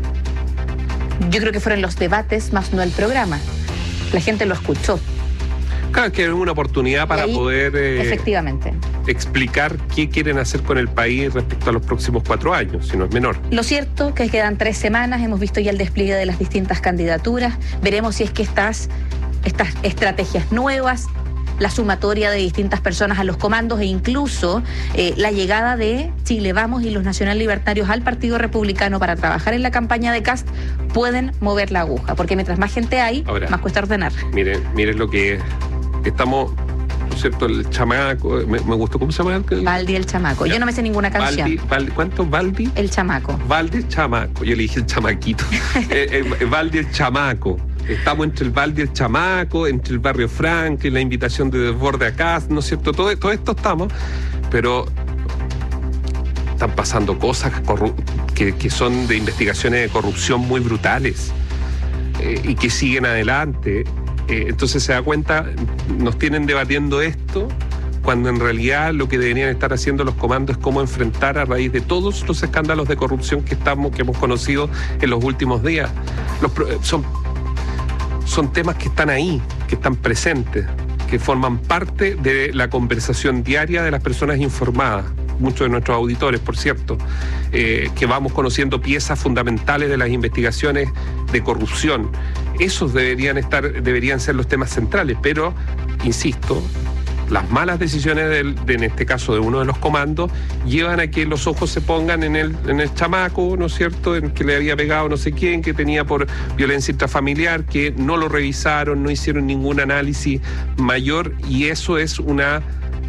Yo creo que fueron los debates más no el programa. La gente lo escuchó. Claro, que es una oportunidad para ahí, poder eh, efectivamente explicar qué quieren hacer con el país respecto a los próximos cuatro años, si no es menor. Lo cierto que quedan tres semanas, hemos visto ya el despliegue de las distintas candidaturas, veremos si es que estas, estas estrategias nuevas, la sumatoria de distintas personas a los comandos e incluso eh, la llegada de Chile Vamos y los Nacional Libertarios al Partido Republicano para trabajar en la campaña de Kast pueden mover la aguja, porque mientras más gente hay, ahora, más cuesta ordenar. Miren, miren lo que es. Estamos, ¿no es cierto? El chamaco, me, me gustó, ¿cómo se llama? Baldi el chamaco. Yo no me sé ninguna canción. Baldi, Baldi, ¿cuánto? Baldi. El chamaco. Baldi el chamaco. Yo le dije el chamaquito. eh, eh, Baldi el chamaco. Estamos entre el Baldi y el chamaco, entre el barrio Franklin, la invitación de Desborde a Kast, ¿no es cierto? Todo, todo esto estamos, pero están pasando cosas que, que son de investigaciones de corrupción muy brutales eh, y que siguen adelante. Eh, entonces se da cuenta, nos tienen debatiendo esto, cuando en realidad lo que deberían estar haciendo los comandos es cómo enfrentar a raíz de todos los escándalos de corrupción que estamos, que hemos conocido en los últimos días. Los, son, son temas que están ahí, que están presentes, que forman parte de la conversación diaria de las personas informadas. Muchos de nuestros auditores, por cierto, eh, que vamos conociendo piezas fundamentales de las investigaciones de corrupción. Esos deberían estar, deberían ser los temas centrales, pero, insisto, las malas decisiones del, de, en este caso de uno de los comandos, llevan a que los ojos se pongan en el, en el chamaco, ¿no es cierto?, en que le había pegado no sé quién, que tenía por violencia intrafamiliar, que no lo revisaron, no hicieron ningún análisis mayor, y eso es una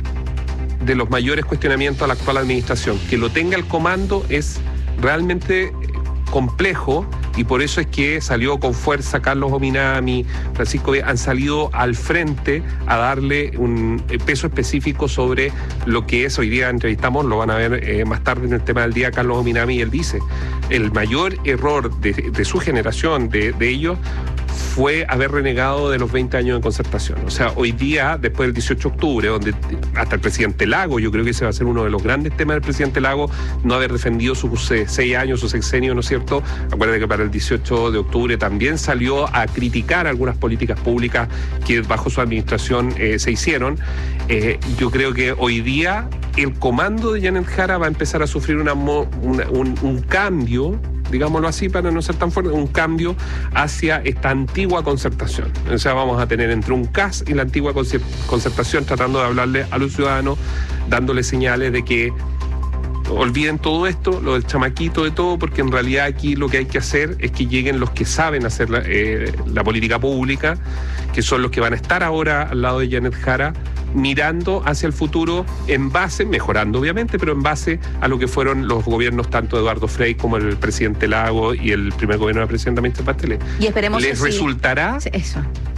de los mayores cuestionamientos a la actual administración. Que lo tenga el comando es realmente complejo, y por eso es que salió con fuerza Carlos Ominami, Francisco, han salido al frente a darle un peso específico sobre lo que es. Hoy día entrevistamos, lo van a ver eh, más tarde en el tema del día, Carlos Ominami, y él dice, el mayor error de, de su generación, de, de ellos, fue haber renegado de los veinte años de concertación. O sea, hoy día, después del dieciocho de octubre, donde hasta el presidente Lago, yo creo que ese va a ser uno de los grandes temas del presidente Lago, no haber defendido sus eh, seis años, su sexenio, ¿no es cierto? Acuérdense que para el dieciocho de octubre también salió a criticar algunas políticas públicas que bajo su administración eh, se hicieron. Eh, yo creo que hoy día el comando de Janet Jara va a empezar a sufrir una, una, un, un cambio, digámoslo así para no ser tan fuerte, un cambio hacia esta antigua concertación. O sea, vamos a tener entre un Kast y la antigua concertación tratando de hablarle a los ciudadanos, dándole señales de que olviden todo esto, lo del chamaquito, de todo, porque en realidad aquí lo que hay que hacer es que lleguen los que saben hacer la, eh, la política pública, que son los que van a estar ahora al lado de Janet Jara, mirando hacia el futuro en base, mejorando obviamente, pero en base a lo que fueron los gobiernos tanto de Eduardo Frei como el presidente Lago y el primer gobierno de la presidenta Michelle Bachelet. Y esperemos ¿Les que resultará? Sí. Eso.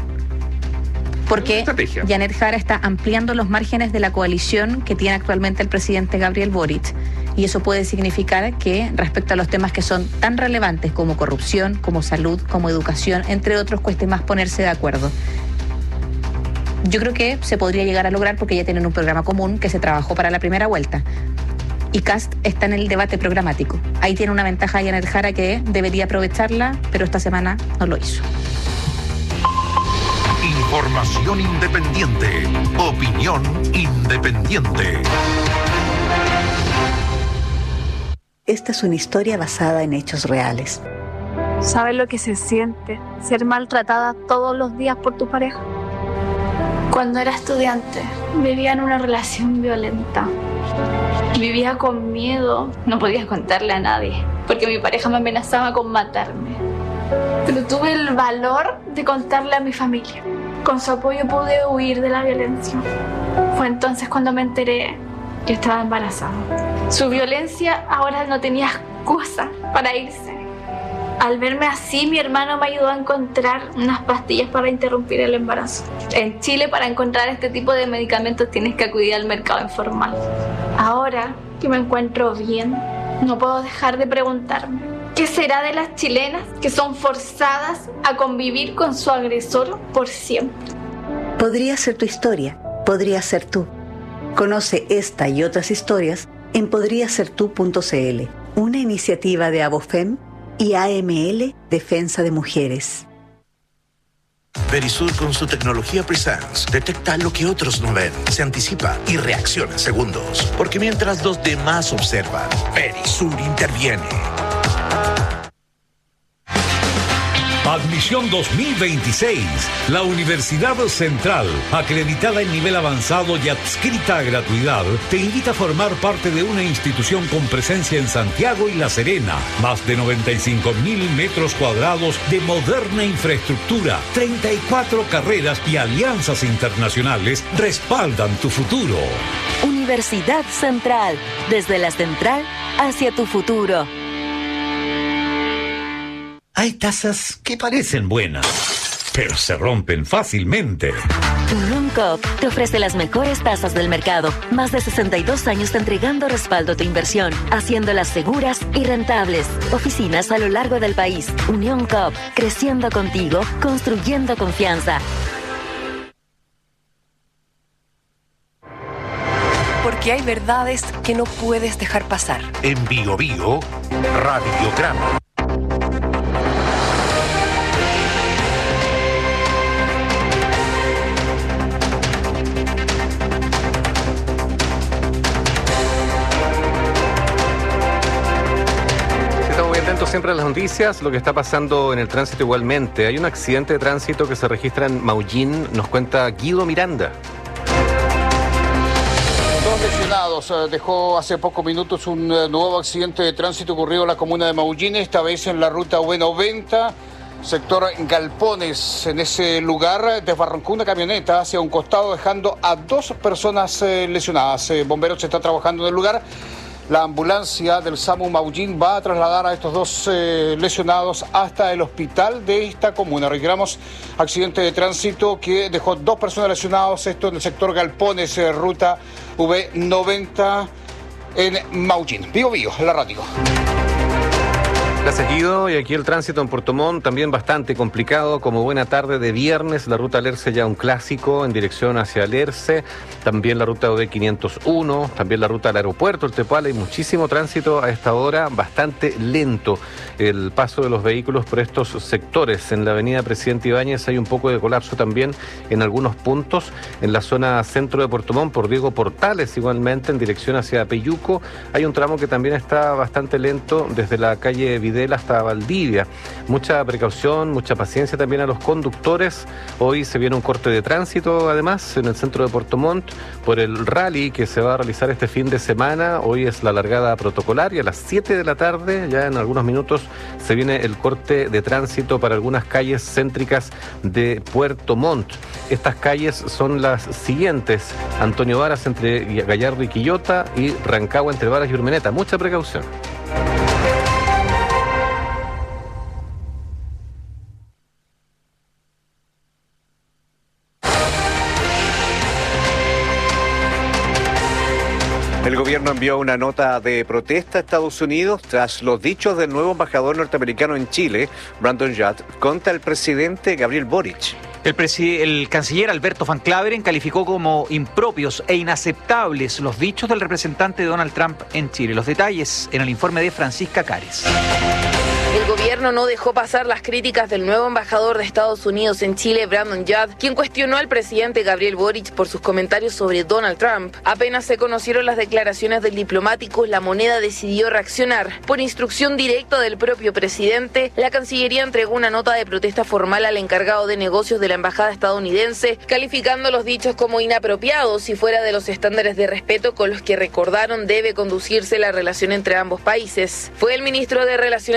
Porque Janet Jara está ampliando los márgenes de la coalición que tiene actualmente el presidente Gabriel Boric. Y eso puede significar que respecto a los temas que son tan relevantes como corrupción, como salud, como educación, entre otros, cueste más ponerse de acuerdo. Yo creo que se podría llegar a lograr porque ya tienen un programa común que se trabajó para la primera vuelta. Y Kast está en el debate programático. Ahí tiene una ventaja Janet Jara que debería aprovecharla, pero esta semana no lo hizo. Información independiente. Opinión independiente. Esta es una historia basada en hechos reales. ¿Sabes lo que se siente ser maltratada todos los días por tu pareja? Cuando era estudiante, vivía en una relación violenta. Vivía con miedo, no podía contarle a nadie, porque mi pareja me amenazaba con matarme. Pero tuve el valor de contarle a mi familia. Con su apoyo pude huir de la violencia. Fue entonces cuando me enteré que estaba embarazada. Su violencia ahora no tenía excusa para irse. Al verme así, mi hermano me ayudó a encontrar unas pastillas para interrumpir el embarazo. En Chile, para encontrar este tipo de medicamentos tienes que acudir al mercado informal. Ahora que me encuentro bien, no puedo dejar de preguntarme, ¿qué será de las chilenas que son forzadas a convivir con su agresor por siempre? Podría ser tu historia, podría ser tú. Conoce esta y otras historias en podría ser tú punto c l, una iniciativa de Abofem y A M L Defensa de Mujeres. Verisur con su tecnología Presence detecta lo que otros no ven, se anticipa y reacciona en segundos. Porque mientras los demás observan, Verisur interviene. Admisión dos mil veintiséis. La Universidad Central, acreditada en nivel avanzado y adscrita a gratuidad, te invita a formar parte de una institución con presencia en Santiago y La Serena. Más de noventa y cinco mil metros cuadrados de moderna infraestructura, treinta y cuatro carreras y alianzas internacionales respaldan tu futuro. Universidad Central, desde la central hacia tu futuro. Hay tazas que parecen buenas, pero se rompen fácilmente. Unión Coop te ofrece las mejores tazas del mercado. Más de sesenta y dos años entregando respaldo a tu inversión, haciéndolas seguras y rentables. Oficinas a lo largo del país. Unión Coop, creciendo contigo, construyendo confianza. Porque hay verdades que no puedes dejar pasar. En Bio Bio, Radiograma. Siempre en las noticias, lo que está pasando en el tránsito igualmente. Hay un accidente de tránsito que se registra en Maullín, nos cuenta Guido Miranda. Dos lesionados. Dejó hace pocos minutos un nuevo accidente de tránsito ocurrido en la comuna de Maullín, esta vez en la ruta U noventa, sector Galpones. En ese lugar desbarrancó una camioneta hacia un costado, dejando a dos personas lesionadas. Bomberos está trabajando en el lugar. La ambulancia del SAMU Maullín va a trasladar a estos dos eh, lesionados hasta el hospital de esta comuna. Reiteramos, accidente de tránsito que dejó dos personas lesionadas, esto en el sector Galpones, eh, ruta V noventa en Maullín. Bio Bio, la radio. Gracias, Guido. Y aquí el tránsito en Puerto Montt también bastante complicado. Como buena tarde de viernes, la ruta Alerce ya un clásico en dirección hacia Alerce. También la ruta O D quinientos uno, también la ruta al aeropuerto, el Tepual. Hay muchísimo tránsito a esta hora, bastante lento el paso de los vehículos por estos sectores. En la avenida Presidente Ibáñez hay un poco de colapso también en algunos puntos. En la zona centro de Puerto Montt, por Diego Portales, igualmente en dirección hacia Peyuco, hay un tramo que también está bastante lento desde la calle Videla hasta Valdivia. Mucha precaución, mucha paciencia también a los conductores. Hoy se viene un corte de tránsito, además, en el centro de Puerto Montt, por el rally que se va a realizar este fin de semana. Hoy es la largada protocolar y a las siete de la tarde, ya en algunos minutos, se viene el corte de tránsito para algunas calles céntricas de Puerto Montt. Estas calles son las siguientes: Antonio Varas entre Gallardo y Quillota y Rancagua entre Varas y Urmeneta. Mucha precaución. El gobierno envió una nota de protesta a Estados Unidos tras los dichos del nuevo embajador norteamericano en Chile, Brandon Judd, contra el presidente Gabriel Boric. El, presi- el canciller Alberto Van Claveren calificó como impropios e inaceptables los dichos del representante de Donald Trump en Chile. Los detalles en el informe de Francisca Cares. El gobierno no dejó pasar las críticas del nuevo embajador de Estados Unidos en Chile, Brandon Judd, quien cuestionó al presidente Gabriel Boric por sus comentarios sobre Donald Trump. Apenas se conocieron las declaraciones del diplomático, La Moneda decidió reaccionar. Por instrucción directa del propio presidente, la Cancillería entregó una nota de protesta formal al encargado de negocios de la embajada estadounidense, calificando los dichos como inapropiados y fuera de los estándares de respeto con los que, recordaron, debe conducirse la relación entre ambos países. Fue el ministro de Relaciones Exteriores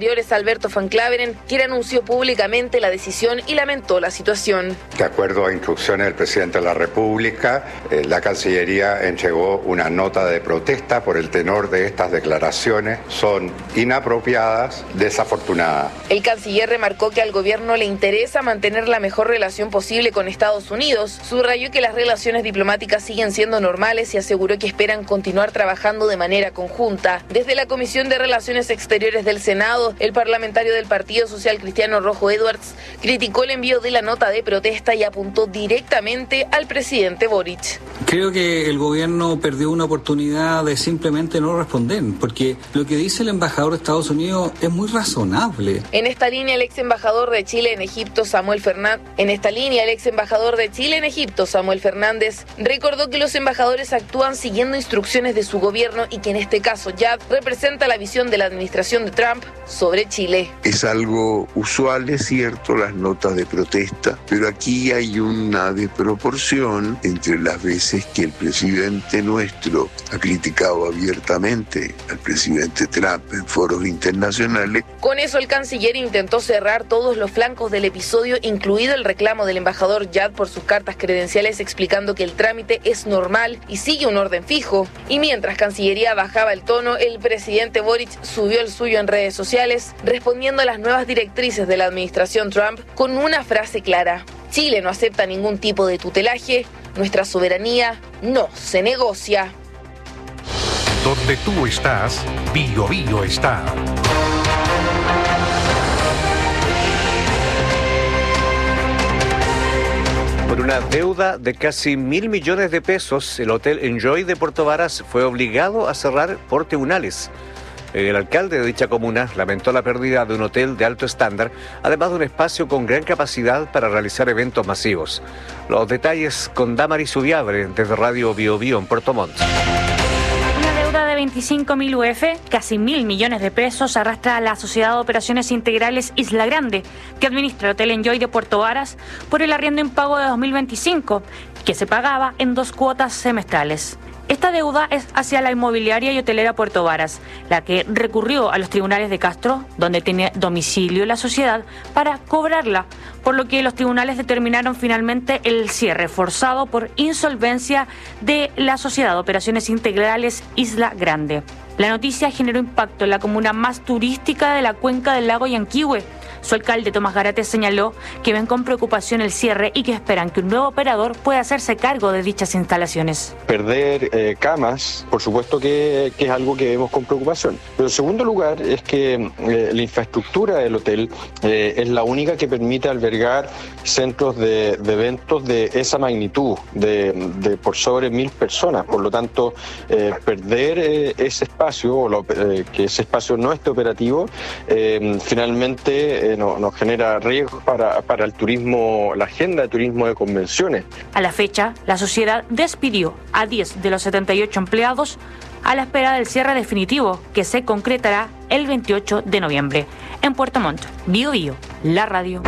Exteriores, Alberto Van Claveren, quien anunció públicamente la decisión y lamentó la situación. De acuerdo a instrucciones del presidente de la República, eh, la Cancillería entregó una nota de protesta por el tenor de estas declaraciones. Son inapropiadas, desafortunadas. El canciller remarcó que al gobierno le interesa mantener la mejor relación posible con Estados Unidos, subrayó que las relaciones diplomáticas siguen siendo normales y aseguró que esperan continuar trabajando de manera conjunta. Desde la Comisión de Relaciones Exteriores del Senado, el parlamentario del Partido Social Cristiano Rojo Edwards criticó el envío de la nota de protesta y apuntó directamente al presidente Boric. Creo que el gobierno perdió una oportunidad de simplemente no responder, porque lo que dice el embajador de Estados Unidos es muy razonable. En esta línea, el ex embajador de Chile en Egipto, Samuel Fernández, en esta línea, el ex embajador de Chile en Egipto, Samuel Fernández, recordó que los embajadores actúan siguiendo instrucciones de su gobierno y que en este caso Yad representa la visión de la administración de Trump sobre Chile. Es algo usual, es cierto, las notas de protesta, pero aquí hay una desproporción entre las veces que el presidente nuestro ha criticado abiertamente al presidente Trump en foros internacionales. Con eso, el canciller intentó cerrar todos los flancos del episodio, incluido el reclamo del embajador Yad por sus cartas credenciales, explicando que el trámite es normal y sigue un orden fijo. Y mientras Cancillería bajaba el tono, el presidente Boric subió el suyo en redes sociales, respondiendo a las nuevas directrices de la administración Trump con una frase clara: Chile no acepta ningún tipo de tutelaje, nuestra soberanía no se negocia. Donde tú estás, Bio Bio está. Por una deuda de casi mil millones de pesos, el Hotel Enjoy de Puerto Varas fue obligado a cerrar por tribunales. El alcalde de dicha comuna lamentó la pérdida de un hotel de alto estándar, además de un espacio con gran capacidad para realizar eventos masivos. Los detalles con Damaris Ubiabre desde Radio Bio Bio en Puerto Montt. De veinticinco mil U F, casi mil millones de pesos, arrastra a la Sociedad de Operaciones Integrales Isla Grande, que administra el Hotel Enjoy de Puerto Varas, por el arriendo impago de dos mil veinticinco, que se pagaba en dos cuotas semestrales. Esta deuda es hacia la inmobiliaria y hotelera Puerto Varas, la que recurrió a los tribunales de Castro, donde tiene domicilio la sociedad, para cobrarla, por lo que los tribunales determinaron finalmente el cierre forzado por insolvencia de la Sociedad de Operaciones Integrales Isla Grande. La noticia generó impacto en la comuna más turística de la cuenca del lago Yanquihue. Su alcalde, Tomás Garate, señaló que ven con preocupación el cierre y que esperan que un nuevo operador pueda hacerse cargo de dichas instalaciones. Perder eh, camas, por supuesto que, que es algo que vemos con preocupación. Pero en segundo lugar es que eh, la infraestructura del hotel eh, es la única que permite albergar centros de, de eventos de esa magnitud, de, de por sobre mil personas. Por lo tanto, eh, perder eh, ese espacio, o lo, eh, que ese espacio no esté operativo, eh, finalmente... Eh, No, nos genera riesgos para, para el turismo, la agenda de turismo de convenciones. A la fecha, la sociedad despidió a diez de los setenta y ocho empleados a la espera del cierre definitivo, que se concretará el veintiocho de noviembre. En Puerto Montt, Bio Bio, la radio.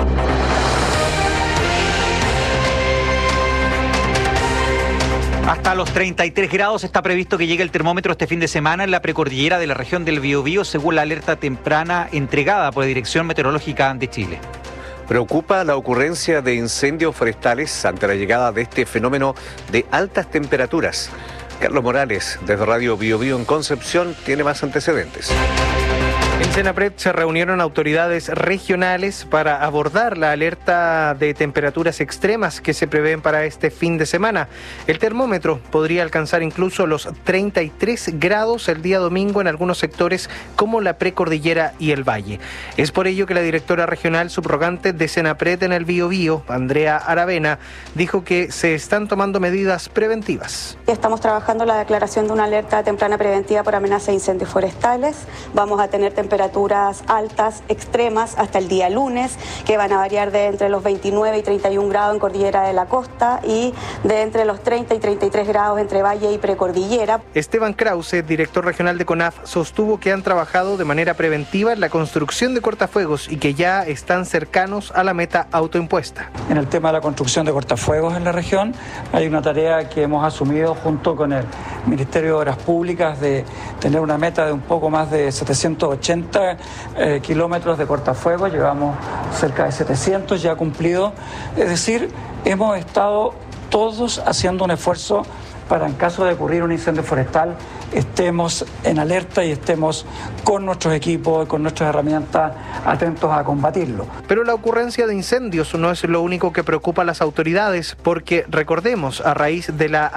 Hasta los treinta y tres grados está previsto que llegue el termómetro este fin de semana en la precordillera de la región del Biobío, según la alerta temprana entregada por la Dirección Meteorológica de Chile. Preocupa la ocurrencia de incendios forestales ante la llegada de este fenómeno de altas temperaturas. Carlos Morales, desde Radio Bio Bio en Concepción, tiene más antecedentes. En Senapred se reunieron autoridades regionales para abordar la alerta de temperaturas extremas que se prevén para este fin de semana. El termómetro podría alcanzar incluso los treinta y tres grados el día domingo en algunos sectores como la precordillera y el valle. Es por ello que la directora regional subrogante de Senapred en el Biobío, Andrea Aravena, dijo que se están tomando medidas preventivas. Estamos trabajando la declaración de una alerta temprana preventiva por amenaza de incendios forestales. Vamos a tener temperaturas temperaturas altas, extremas, hasta el día lunes, que van a variar de entre los veintinueve y treinta y un grados en Cordillera de la Costa y de entre los treinta y treinta y tres grados entre Valle y Precordillera. Esteban Krause, director regional de CONAF, sostuvo que han trabajado de manera preventiva en la construcción de cortafuegos y que ya están cercanos a la meta autoimpuesta. En el tema de la construcción de cortafuegos en la región, hay una tarea que hemos asumido junto con el Ministerio de Obras Públicas de tener una meta de un poco más de setecientos ochenta eh, kilómetros de cortafuegos, llevamos cerca de setecientos ya cumplidos, es decir, hemos estado todos haciendo un esfuerzo para en caso de ocurrir un incendio forestal estemos en alerta y estemos con nuestros equipos, con nuestras herramientas atentos a combatirlo. Pero la ocurrencia de incendios no es lo único que preocupa a las autoridades, porque recordemos, a raíz de la